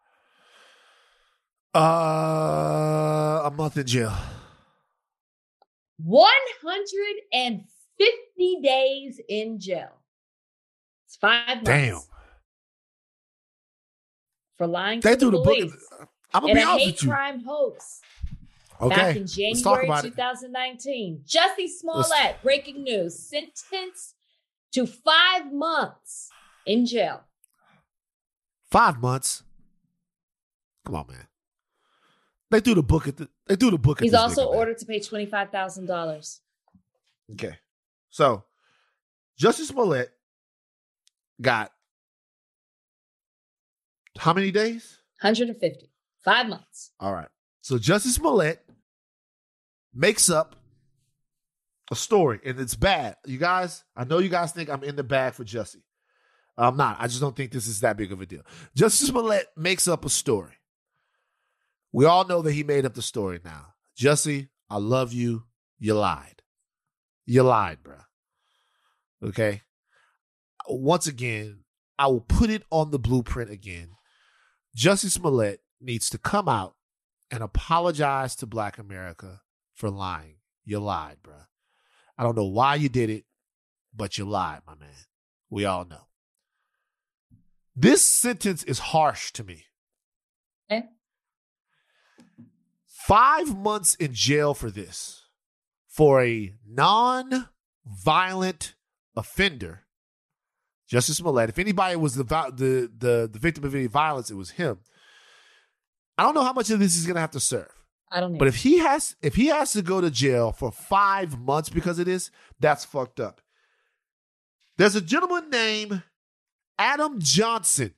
A month in jail. 150 days in jail. It's 5 months. Damn. For lying they to the police. I'm gonna be honest with you. In a hate crime hoax. Okay. Back in January 2019. Jussie Smollett, breaking news, sentenced to 5 months in jail. 5 months? Come on, man. They threw the book at He's also ordered to pay $25,000. Okay. So, Jussie Smollett got how many days? 150. 5 months. All right. So, Jussie Smollett makes up a story, and it's bad. You guys, I know you guys think I'm in the bag for Jussie. I'm not. I just don't think this is that big of a deal. Jussie Smollett makes up a story. We all know that he made up the story now. Jussie, I love you. You lied. You lied, bro. Okay? Once again, I will put it on the blueprint again. Jussie Smollett needs to come out and apologize to Black America for lying. You lied, bro. I don't know why you did it, but you lied, my man. We all know. This sentence is harsh to me. Okay. 5 months in jail for this, for a non-violent offender. Jussie Smollett. If anybody was the victim of any violence, it was him. I don't know how much of this he's gonna have to serve. I don't know. But if he has to go to jail for 5 months because of this, that's fucked up. There's a gentleman named Adam Johnson.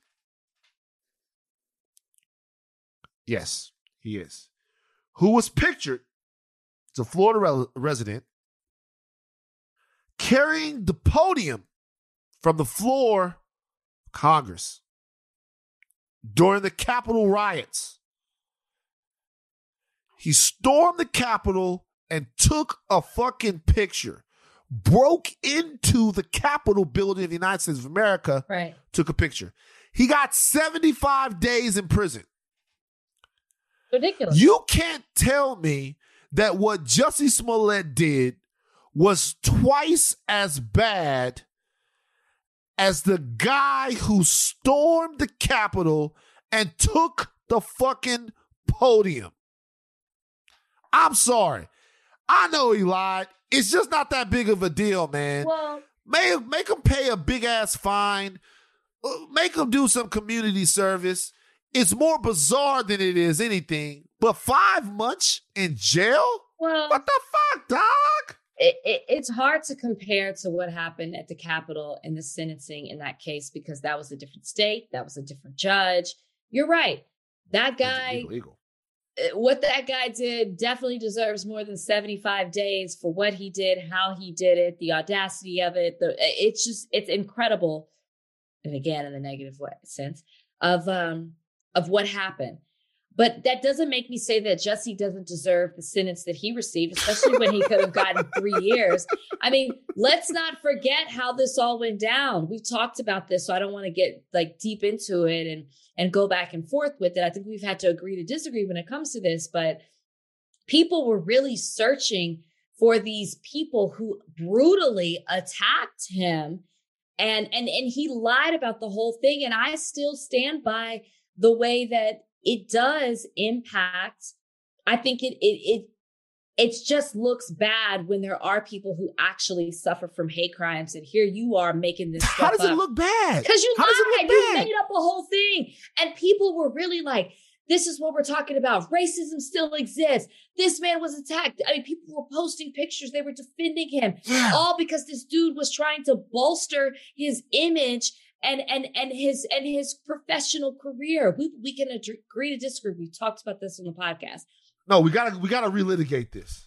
Yes, he is. Who was pictured, it's a Florida resident, carrying the podium from the floor of Congress during the Capitol riots. He stormed the Capitol and took a fucking picture. Broke into the Capitol building of the United States of America. Right. Took a picture. He got 75 days in prison. Ridiculous. You can't tell me that what Jussie Smollett did was twice as bad as the guy who stormed the Capitol and took the fucking podium. I'm sorry. I know he lied. It's just not that big of a deal, man. Well, make him pay a big ass fine. Make him do some community service. It's more bizarre than it is anything. But 5 months in jail? Well, what the fuck, dog? It's hard to compare to what happened at the Capitol and the sentencing in that case because that was a different state. That was a different judge. You're right. That guy, what that guy did definitely deserves more than 75 days for what he did, how he did it, the audacity of it. It's incredible. And again, in the negative sense of what happened. But that doesn't make me say that Jussie doesn't deserve the sentence that he received, especially when he could have gotten 3 years. I mean, let's not forget how this all went down. We've talked about this, so I don't want to get like deep into it and go back and forth with it. I think we've had to agree to disagree when it comes to this, but people were really searching for these people who brutally attacked him. And he lied about the whole thing. And I still stand by the way that it does impact. I think it just looks bad when there are people who actually suffer from hate crimes. And here you are making this stuff How does it up. look bad? Because you How does it lied. look You bad? made up a whole thing. And people were really like, this is what we're talking about. Racism still exists. This man was attacked. I mean, people were posting pictures. They were defending him. Yeah. All because this dude was trying to bolster his image and his professional career. We can agree to disagree. We talked about this on the podcast. No, we gotta relitigate this.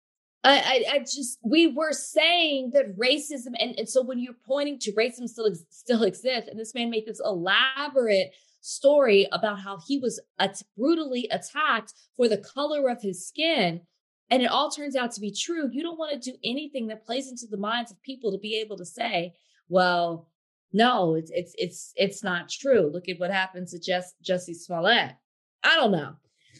We were saying that racism, and so when you're pointing to racism still exists, and this man made this elaborate story about how he was brutally attacked for the color of his skin, and it all turns out to be true, you don't want to do anything that plays into the minds of people to be able to say, well, no, it's not true. Look at what happened to Jussie Smollett. I don't know.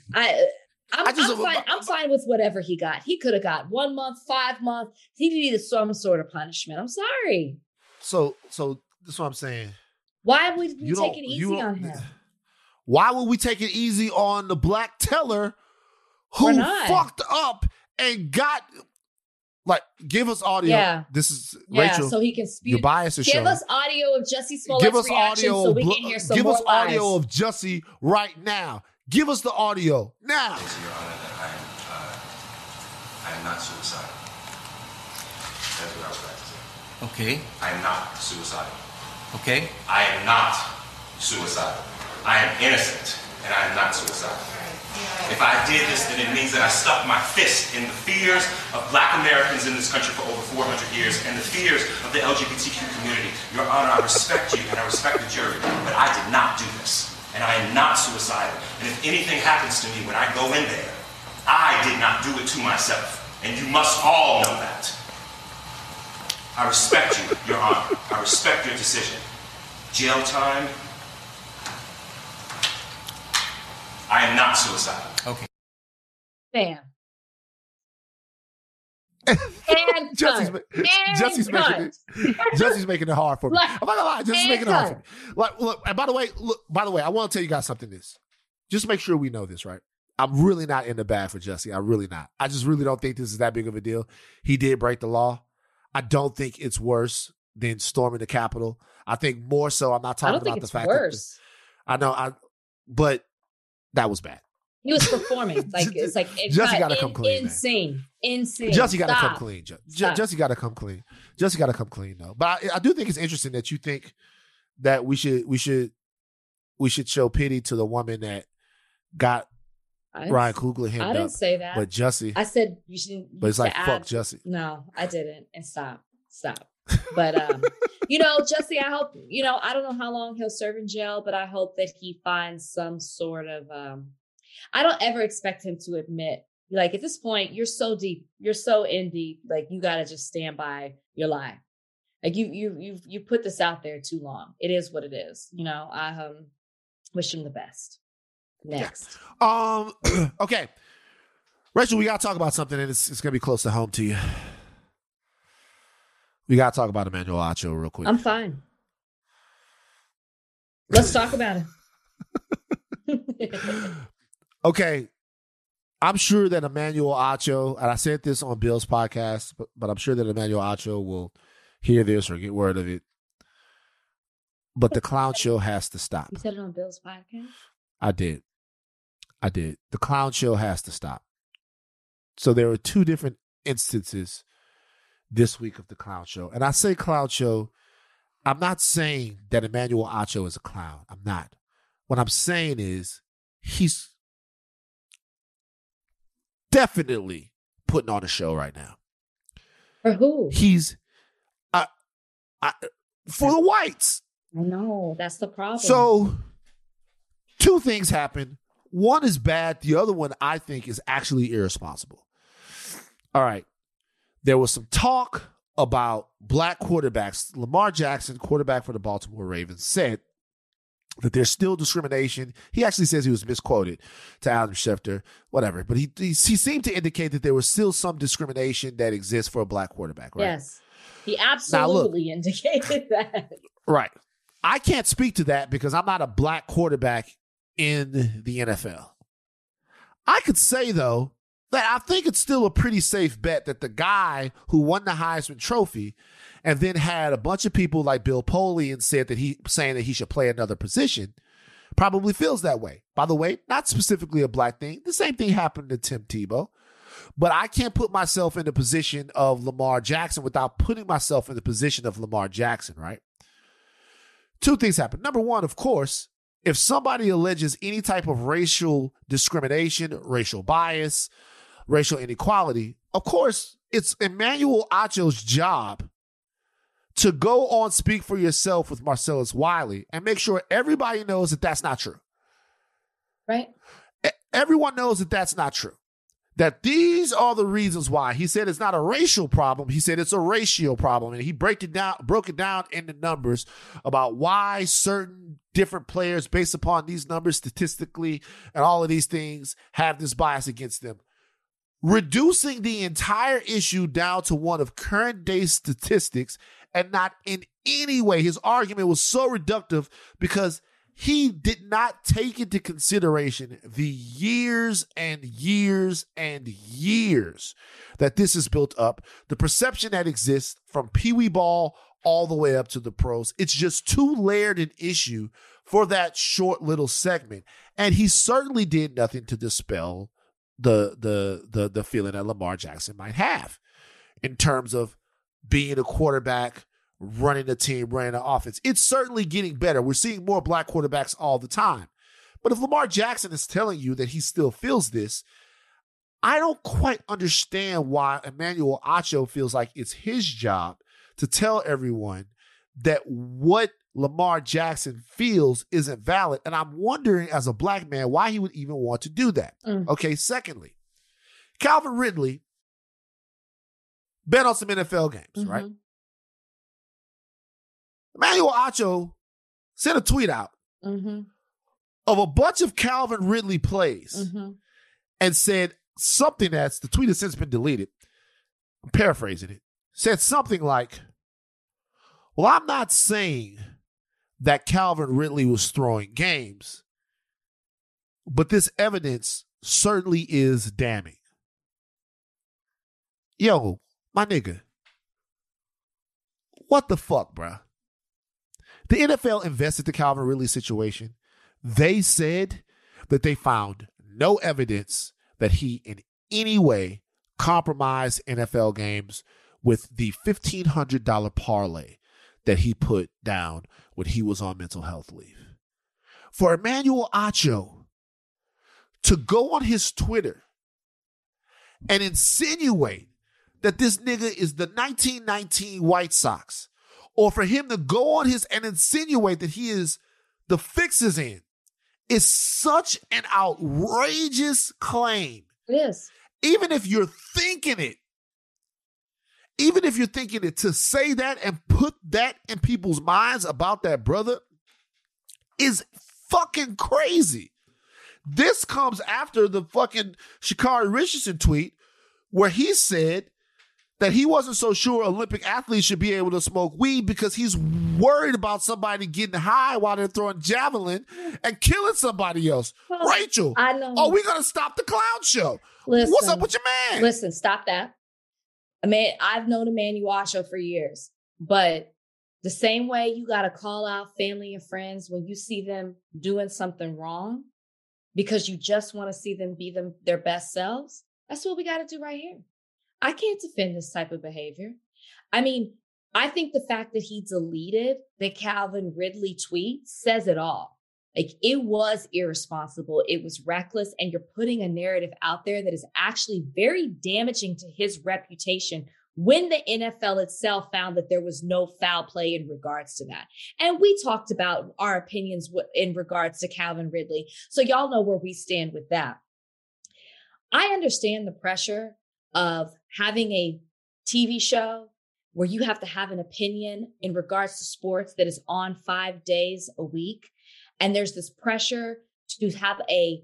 I'm fine with whatever he got. He could have got 1 month, 5 months. He needed some sort of punishment. I'm sorry. So that's what I'm saying. Why would we take it easy on him? Why would we take it easy on the black teller who fucked up and got, like, give us audio. Yeah. This is Rachel. So he can speak. Your bias is Give showing. us audio of Jussie Smollett's reaction so we can hear some more lies. Give us audio of Jussie right now. Give us the audio now. Your Honor, that I am not suicidal. That's what I was about to say. Okay. I am not suicidal. Okay. I am not suicidal. I am innocent, and I am not suicidal. If I did this, then it means that I stuck my fist in the fears of black Americans in this country for over 400 years and the fears of the LGBTQ community. Your Honor, I respect you, and I respect the jury, but I did not do this. And I am not suicidal. And if anything happens to me when I go in there, I did not do it to myself. And you must all know that. I respect you, Your Honor. I respect your decision. Jail time. I am not suicidal. Okay. Bam. And Jussie's making it hard for me. I'm not gonna lie, Jussie's making it hard for me. Look, and by the way, I want to tell you guys something. Just make sure we know this, right? I'm really not in the bad for Jussie. I'm really not. I just really don't think this is that big of a deal. He did break the law. I don't think it's worse than storming the Capitol. I think more so. I'm not talking about the fact worse. but that was bad. He was performing it's Jussie got to come clean. Insane. Jussie got to come clean. Jussie got to come clean. Jussie got to come clean though. But I do think it's interesting that you think that we should show pity to the woman that got Ryan Coogler hemmed up. I didn't say that. But Jussie, I said you shouldn't. But it's like fuck Jussie. No, I didn't. And stop. But Jussie, I hope I don't know how long he'll serve in jail, but I hope that he finds some sort of. I don't ever expect him to admit, like, at this point, you're so deep, you're so in deep, like, you got to just stand by your lie. Like, you put this out there too long. It is what it is. I wish him the best. Next. Yeah. Okay. Rachel, we got to talk about something, and it's going to be close to home to you. We got to talk about Emmanuel Acho real quick. I'm fine. Let's talk about it. Okay, I'm sure that Emmanuel Acho, and I said this on Bill's podcast, but I'm sure that Emmanuel Acho will hear this or get word of it. But the clown show has to stop. You said it on Bill's podcast? I did. The clown show has to stop. So there were 2 different instances this week of the clown show. And I say clown show, I'm not saying that Emmanuel Acho is a clown. I'm not. What I'm saying is he's definitely putting on a show right now. For who? He's for the whites. I know. That's the problem. So 2 things happen. One is bad. The other one, I think, is actually irresponsible. All right. There was some talk about black quarterbacks. Lamar Jackson, quarterback for the Baltimore Ravens, said that there's still discrimination. He actually says he was misquoted to Adam Schefter, whatever. But he seemed to indicate that there was still some discrimination that exists for a black quarterback, right? Yes. He absolutely indicated that. Right. I can't speak to that because I'm not a black quarterback in the NFL. I could say, though, that I think it's still a pretty safe bet that the guy who won the Heisman Trophy and then had a bunch of people like Bill Polian saying that he should play another position probably feels that way. By the way, not specifically a black thing. The same thing happened to Tim Tebow. But I can't put myself in the position of Lamar Jackson without putting myself in the position of Lamar Jackson, right? Two things happen. Number one, of course, if somebody alleges any type of racial discrimination, racial bias, racial inequality, of course, it's Emmanuel Acho's job to go on Speak for Yourself with Marcellus Wiley and make sure everybody knows that that's not true. Right? Everyone knows that that's not true. That these are the reasons why. He said it's not a racial problem. He said it's a ratio problem. And he broke it down into numbers about why certain different players, based upon these numbers statistically and all of these things, have this bias against them. Reducing the entire issue down to one of current day statistics and not in any way. His argument was so reductive because he did not take into consideration the years and years and years that this is built up, the perception that exists from Pee Wee ball all the way up to the pros. It's just too layered an issue for that short little segment. And he certainly did nothing to dispel the feeling that Lamar Jackson might have in terms of being a quarterback, running a team, running an offense. It's certainly getting better. We're seeing more black quarterbacks all the time. But if Lamar Jackson is telling you that he still feels this, I don't quite understand why Emmanuel Acho feels like it's his job to tell everyone that what Lamar Jackson feels isn't valid. And I'm wondering, as a black man, why he would even want to do that. Okay, secondly, Calvin Ridley bet on some NFL games, right? Emmanuel Acho sent a tweet out of a bunch of Calvin Ridley plays and said something the tweet has since been deleted. I'm paraphrasing it. Said something like, well, I'm not saying that Calvin Ridley was throwing games, but this evidence certainly is damning. Yo, my nigga, what the fuck, bruh? The NFL invested the Calvin Ridley situation. They said that they found no evidence that he in any way compromised NFL games with the $1,500 parlay that he put down when he was on mental health leave. For Emmanuel Acho to go on his Twitter and insinuate that this nigga is the 1919 White Sox, or for him to go on his and insinuate that he is the fixes in, is such an outrageous claim. It is. Even if you're thinking it, to say that and put that in people's minds about that brother is fucking crazy. This comes after the fucking Sha'Carri Richardson tweet where he said that he wasn't so sure Olympic athletes should be able to smoke weed because he's worried about somebody getting high while they're throwing javelin and killing somebody else. Well, Rachel, I know. Are we going to stop the clown show? Listen, what's up with your man? Listen, stop that. I've known Emmanuel Acho for years, but the same way you got to call out family and friends when you see them doing something wrong because you just want to see them be their best selves, that's what we got to do right here. I can't defend this type of behavior. I mean, I think the fact that he deleted the Calvin Ridley tweet says it all. Like, it was irresponsible. It was reckless. And you're putting a narrative out there that is actually very damaging to his reputation when the NFL itself found that there was no foul play in regards to that. And we talked about our opinions in regards to Calvin Ridley. So y'all know where we stand with that. I understand the pressure of having a TV show where you have to have an opinion in regards to sports that is on 5 days a week. And there's this pressure to have a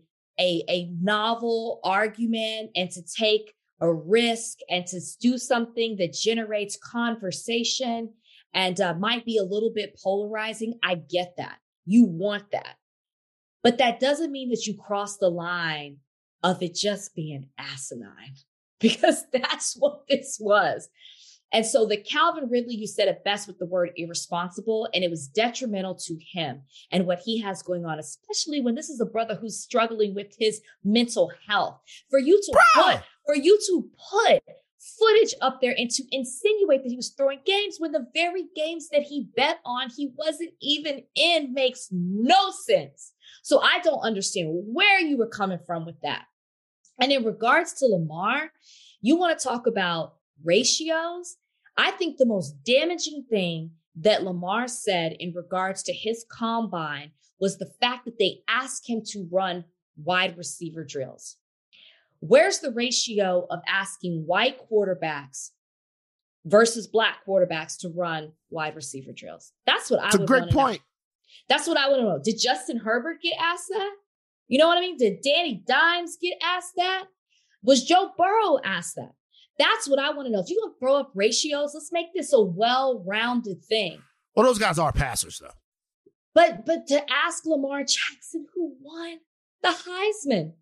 novel argument and to take a risk and to do something that generates conversation and might be a little bit polarizing. I get that. You want that. But that doesn't mean that you cross the line of it just being asinine, because that's what this was. And so the Calvin Ridley, you said it best with the word irresponsible, and it was detrimental to him and what he has going on, especially when this is a brother who's struggling with his mental health. For you to put footage up there and to insinuate that he was throwing games when the very games that he bet on he wasn't even in makes no sense. So I don't understand where you were coming from with that. And in regards to Lamar, you want to talk about ratios? I think the most damaging thing that Lamar said in regards to his combine was the fact that they asked him to run wide receiver drills. Where's the ratio of asking white quarterbacks versus black quarterbacks to run wide receiver drills? That's what I would want to know. It's a great point. That's what I want to know. Did Justin Herbert get asked that? You know what I mean? Did Danny Dimes get asked that? Was Joe Burrow asked that? That's what I want to know. If you're going to throw up ratios, let's make this a well-rounded thing. Well, those guys are passers, though. But to ask Lamar Jackson, who won the Heisman,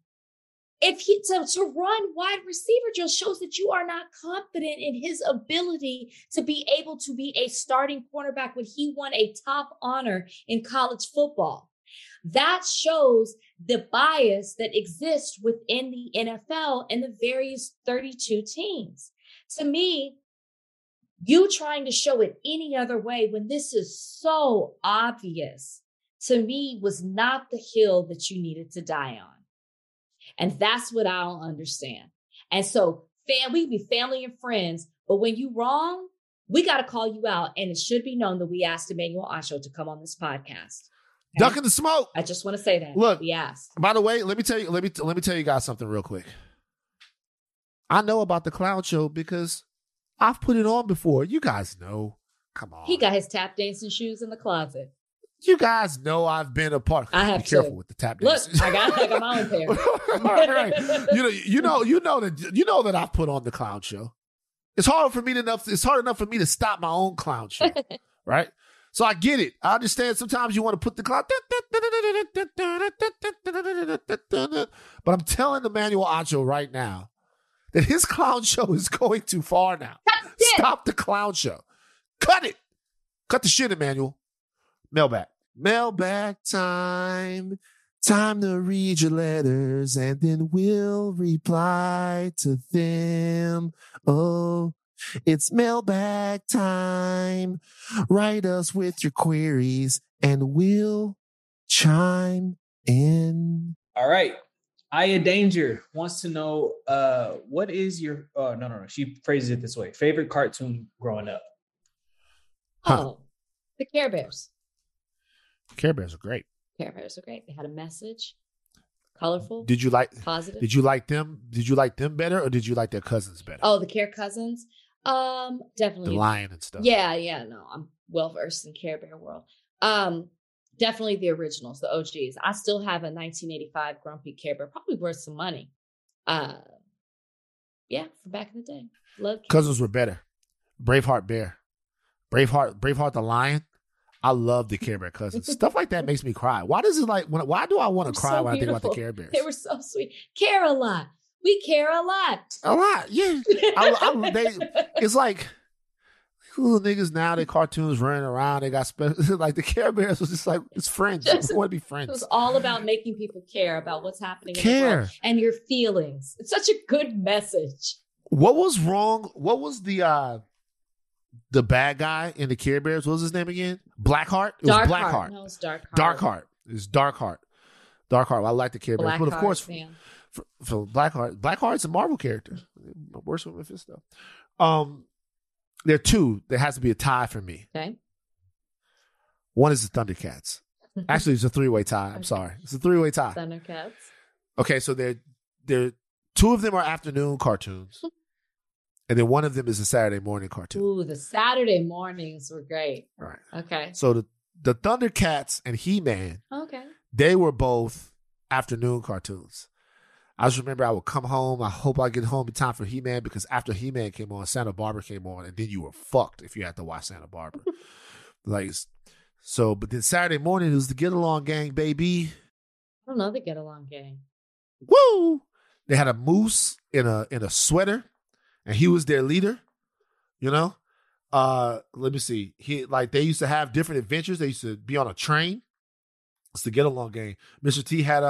to run wide receiver drills shows that you are not confident in his ability to be able to be a starting cornerback when he won a top honor in college football. That shows the bias that exists within the NFL and the various 32 teams. To me, you trying to show it any other way when this is so obvious, to me, was not the hill that you needed to die on. And that's what I don't understand. And so, we be family and friends, but when you wrong, we got to call you out. And it should be known that we asked Emmanuel Acho to come on this podcast. Okay? Ducking the smoke. I just want to say that. Look, we asked. By the way, let me tell you guys something real quick. I know about the clown show because I've put it on before. You guys know. Come on. He got his tap dancing shoes in the closet. You guys know I've been a part. I have Be careful with the tap dancing. Look, I got my own pair. Right. You know that I've put on the clown show. It's hard enough for me to stop my own clown show, right? So I get it. I understand sometimes you want to put the clown, but I'm telling Emmanuel Acho right now that his clown show is going too far now. Stop the clown show. Cut it. Cut the shit, Emmanuel. Mailbag time. Time to read your letters and then we'll reply to them. Oh, it's mailbag time. Write us with your queries and we'll chime in. All right. Aya Danger wants to know, what is your, no. She phrases it this way. Favorite cartoon growing up? Oh, the Care Bears. Care Bears are great. Care Bears are great. They had a message, colorful. Positive? Did you like them? Did you like them better, or did you like their cousins better? Oh, the Care Cousins. Definitely the lion and stuff. Yeah. No, I'm well versed in Care Bear world. Definitely the originals, the OGs. I still have a 1985 Grumpy Care Bear, probably worth some money. Yeah, from back in the day. Love cousins were better. Braveheart Bear, Braveheart the lion. I love the Care Bear cousins. Stuff like that makes me cry. Why do I want to cry when I think about the Care Bears? They were so sweet. Care a lot. We care a lot. A lot, yeah. It's like little niggas now. They cartoons running around. They got like the Care Bears was just like it's friends. We want to be friends. It was all about making people care about what's happening in the world and your feelings. It's such a good message. What was wrong? What was the bad guy in the Care Bears? What was his name again? Blackheart? It was Blackheart. No, it's Darkheart. Darkheart. It's Darkheart. Darkheart. I like the Care Bears. But of course, for Blackheart. Blackheart's a Marvel character. Worse with Mephisto. there are two. There has to be a tie for me. Okay. One is the Thundercats. Actually, it's a three-way tie. I'm sorry. It's a three-way tie. Thundercats. Okay, so they're two of them are afternoon cartoons. And then one of them is a Saturday morning cartoon. Ooh, the Saturday mornings were great. Right. Okay. So the Thundercats and He-Man, Okay. they were both afternoon cartoons. I just remember I would come home. I hope I get home in time for He-Man because after He-Man came on, Santa Barbara came on, and then you were fucked if you had to watch Santa Barbara. But then Saturday morning was the Get Along Gang, baby. I don't know the Get Along Gang. Woo! They had a moose in a sweater, and he was their leader. You know, let me see. They used to have different adventures. They used to be on a train. It's the Get Along Gang. Mr. T had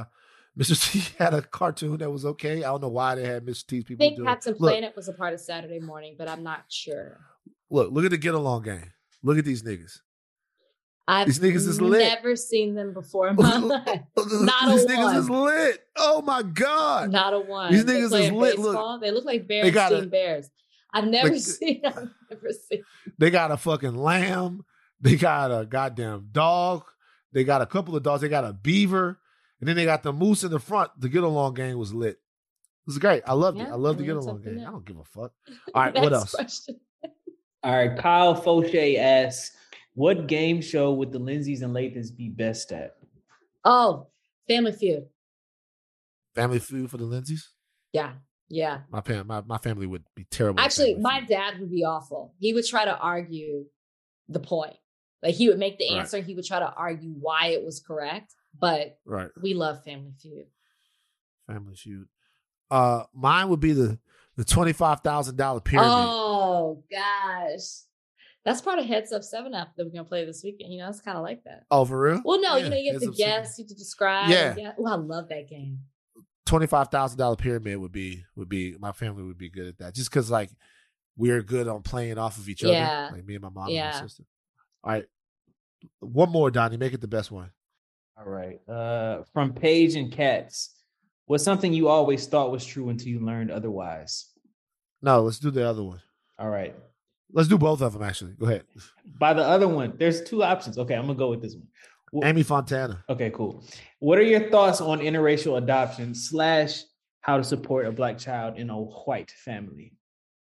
a cartoon that was okay. I don't know why they had Mr. T's people. I think Captain Planet was a part of Saturday morning, but I'm not sure. Look at the Get Along Gang. Look at these niggas. These niggas is lit. Never seen them before in my life. Not these a niggas one. is lit. Oh my God. Not a one. These niggas is lit. Baseball. Look. They look like Berenstain Bears. I've never seen. They got a fucking lamb. They got a goddamn dog. They got a couple of dogs. They got a beaver. And then they got the moose in the front. The Get Along Gang was lit. It was great. I loved it. I love the Get Along Gang. I don't give a fuck. All right, what else? All right, Kyle Fauché asks, what game show would the Lindsays and Lathans be best at? Oh, Family Feud. Family Feud for the Lindsays? Yeah. Yeah. My family would be terrible. Actually, my dad would be awful. He would try to argue the point. Like he would make the answer. Right. He would try to argue why it was correct. But we love Family Feud. Family Feud. Mine would be the $25,000 pyramid. Oh gosh. That's part of Heads Up 7-Up that we're gonna play this weekend. You know, it's kind of like that. Oh, for real? Well, no, you have to guess, you have to describe. Yeah. Oh, I love that game. $25,000 pyramid would be my family would be good at that. Just because we're good on playing off of each other. Like me and my mom and my sister. All right. One more, Donnie. Make it the best one. All right. From Paige and Cats. What's something you always thought was true until you learned otherwise? No, let's do the other one. All right. Let's do both of them, actually. Go ahead. By the other one, there's two options. Okay, I'm going to go with this one. Amy Fontana. Okay, cool. What are your thoughts on interracial adoption / how to support a Black child in a white family?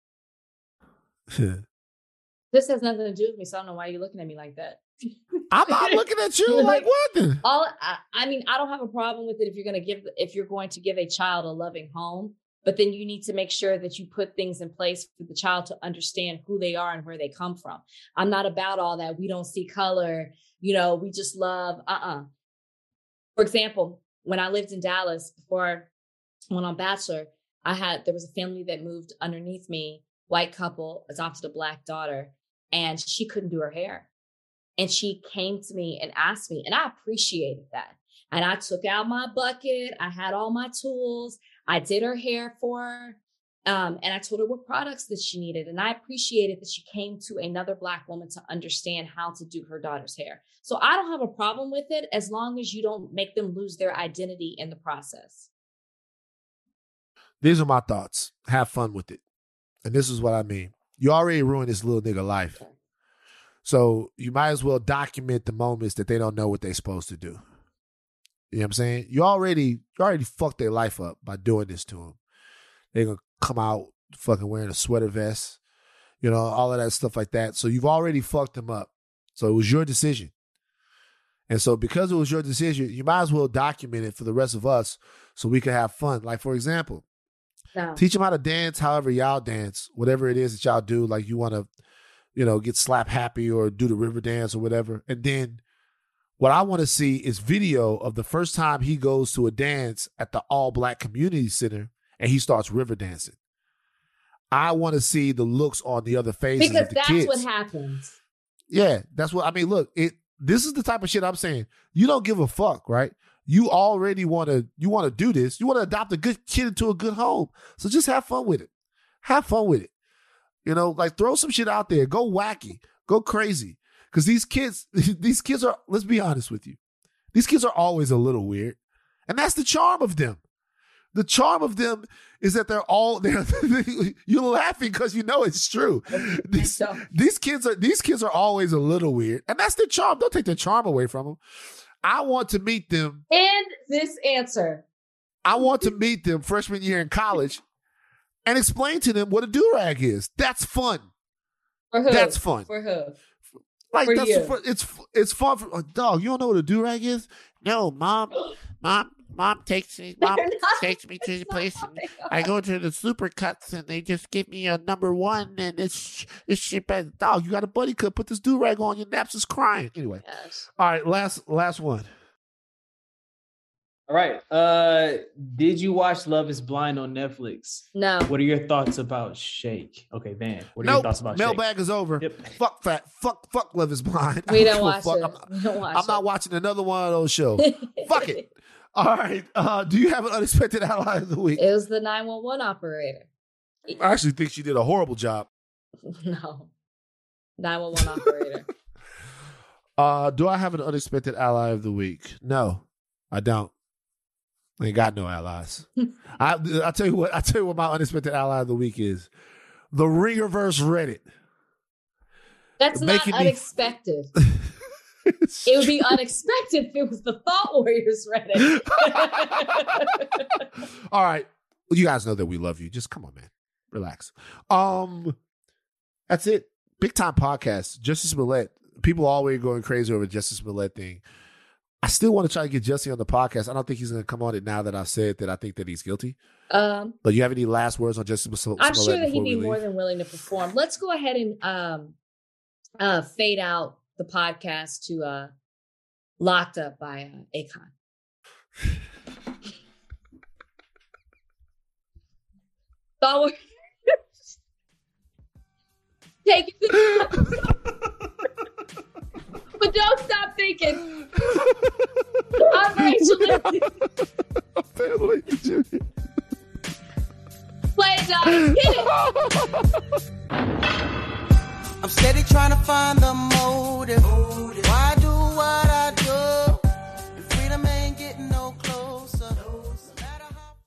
This has nothing to do with me, so I don't know why you're looking at me like that. I'm not looking at you like what? I mean, I don't have a problem with it if you're going to give a child a loving home, but then you need to make sure that you put things in place for the child to understand who they are and where they come from. I'm not about all that. We don't see color. You know, we just love, For example, when I lived in Dallas before I went on Bachelor, there was a family that moved underneath me, white couple, adopted a Black daughter, and she couldn't do her hair. And she came to me and asked me, and I appreciated that. And I took out my bucket. I had all my tools. I did her hair for her. And I told her what products that she needed. And I appreciated that she came to another Black woman to understand how to do her daughter's hair. So I don't have a problem with it as long as you don't make them lose their identity in the process. These are my thoughts. Have fun with it. And this is what I mean. You already ruined this little nigga life. So you might as well document the moments that they don't know what they're supposed to do. You know what I'm saying? You already fucked their life up by doing this to them. They're going to come out fucking wearing a sweater vest, you know, all of that stuff like that. So you've already fucked them up. So it was your decision. And so because it was your decision, you might as well document it for the rest of us so we can have fun. Like, for example, teach them how to dance however y'all dance, whatever it is that y'all do. Like you want to, you know, get slap happy or do the river dance or whatever. And then what I want to see is video of the first time he goes to a dance at the All Black Community Center and he starts river dancing. I want to see the looks on the other faces of the kids. Because that's what happens. Yeah, that's what I mean. Look, this is the type of shit I'm saying. You don't give a fuck, right? You already want to do this. You want to adopt a good kid into a good home. So just have fun with it. Have fun with it. You know, like throw some shit out there. Go wacky. Go crazy. Because these kids are, let's be honest with you. These kids are always a little weird. And that's the charm of them. The charm of them is that they're you're laughing because you know it's true. These kids are always a little weird, and that's their charm. Don't take their charm away from them. I want to meet them. And this answer. I want to meet them freshman year in college and explain to them what a do-rag is. That's fun. For who? That's fun. For who? Like for that's you. It's fun for dog. You don't know what a do-rag is? No, mom takes me to the place. And I go to the Supercuts and they just give me a number 1 and it's shit bad. Dog, you got a buddy cut. Put this do-rag on. Your naps is crying. Anyway, all right. Last one. All right. Did you watch Love Is Blind on Netflix? No. What are your thoughts about Shake? Okay, Van. What are your thoughts about Shake? Mailbag is over. Yep. Fuck Love Is Blind. We don't watch it. I'm not watching another one of those shows. Fuck it. All right. Do you have an unexpected ally of the week? It was the 911 operator. I actually think she did a horrible job. No. 911 operator. Do I have an unexpected ally of the week? No, I don't. I ain't got no allies. I tell you what my unexpected ally of the week is. The Ringerverse Reddit. That's not unexpected. It would be unexpected if it was the Thought Warriors Reddit. All right. Well, you guys know that we love you. Just come on, man. Relax. That's it. Big time podcast. Jussie Smollett. People always going crazy over the Jussie Smollett thing. I still want to try to get Jussie on the podcast. I don't think he's going to come on it now that I've said that I think that he's guilty. But you have any last words on Jussie Smollett? I'm sure that he'd be more than willing to perform. Let's go ahead and fade out the podcast to Locked Up by Akon. Thought take it. But don't stop thinking. I'm Rachel Lindsay. Family Junior. Play it, Johnny. Hit it. I'm steady trying to find the motive. Why do what I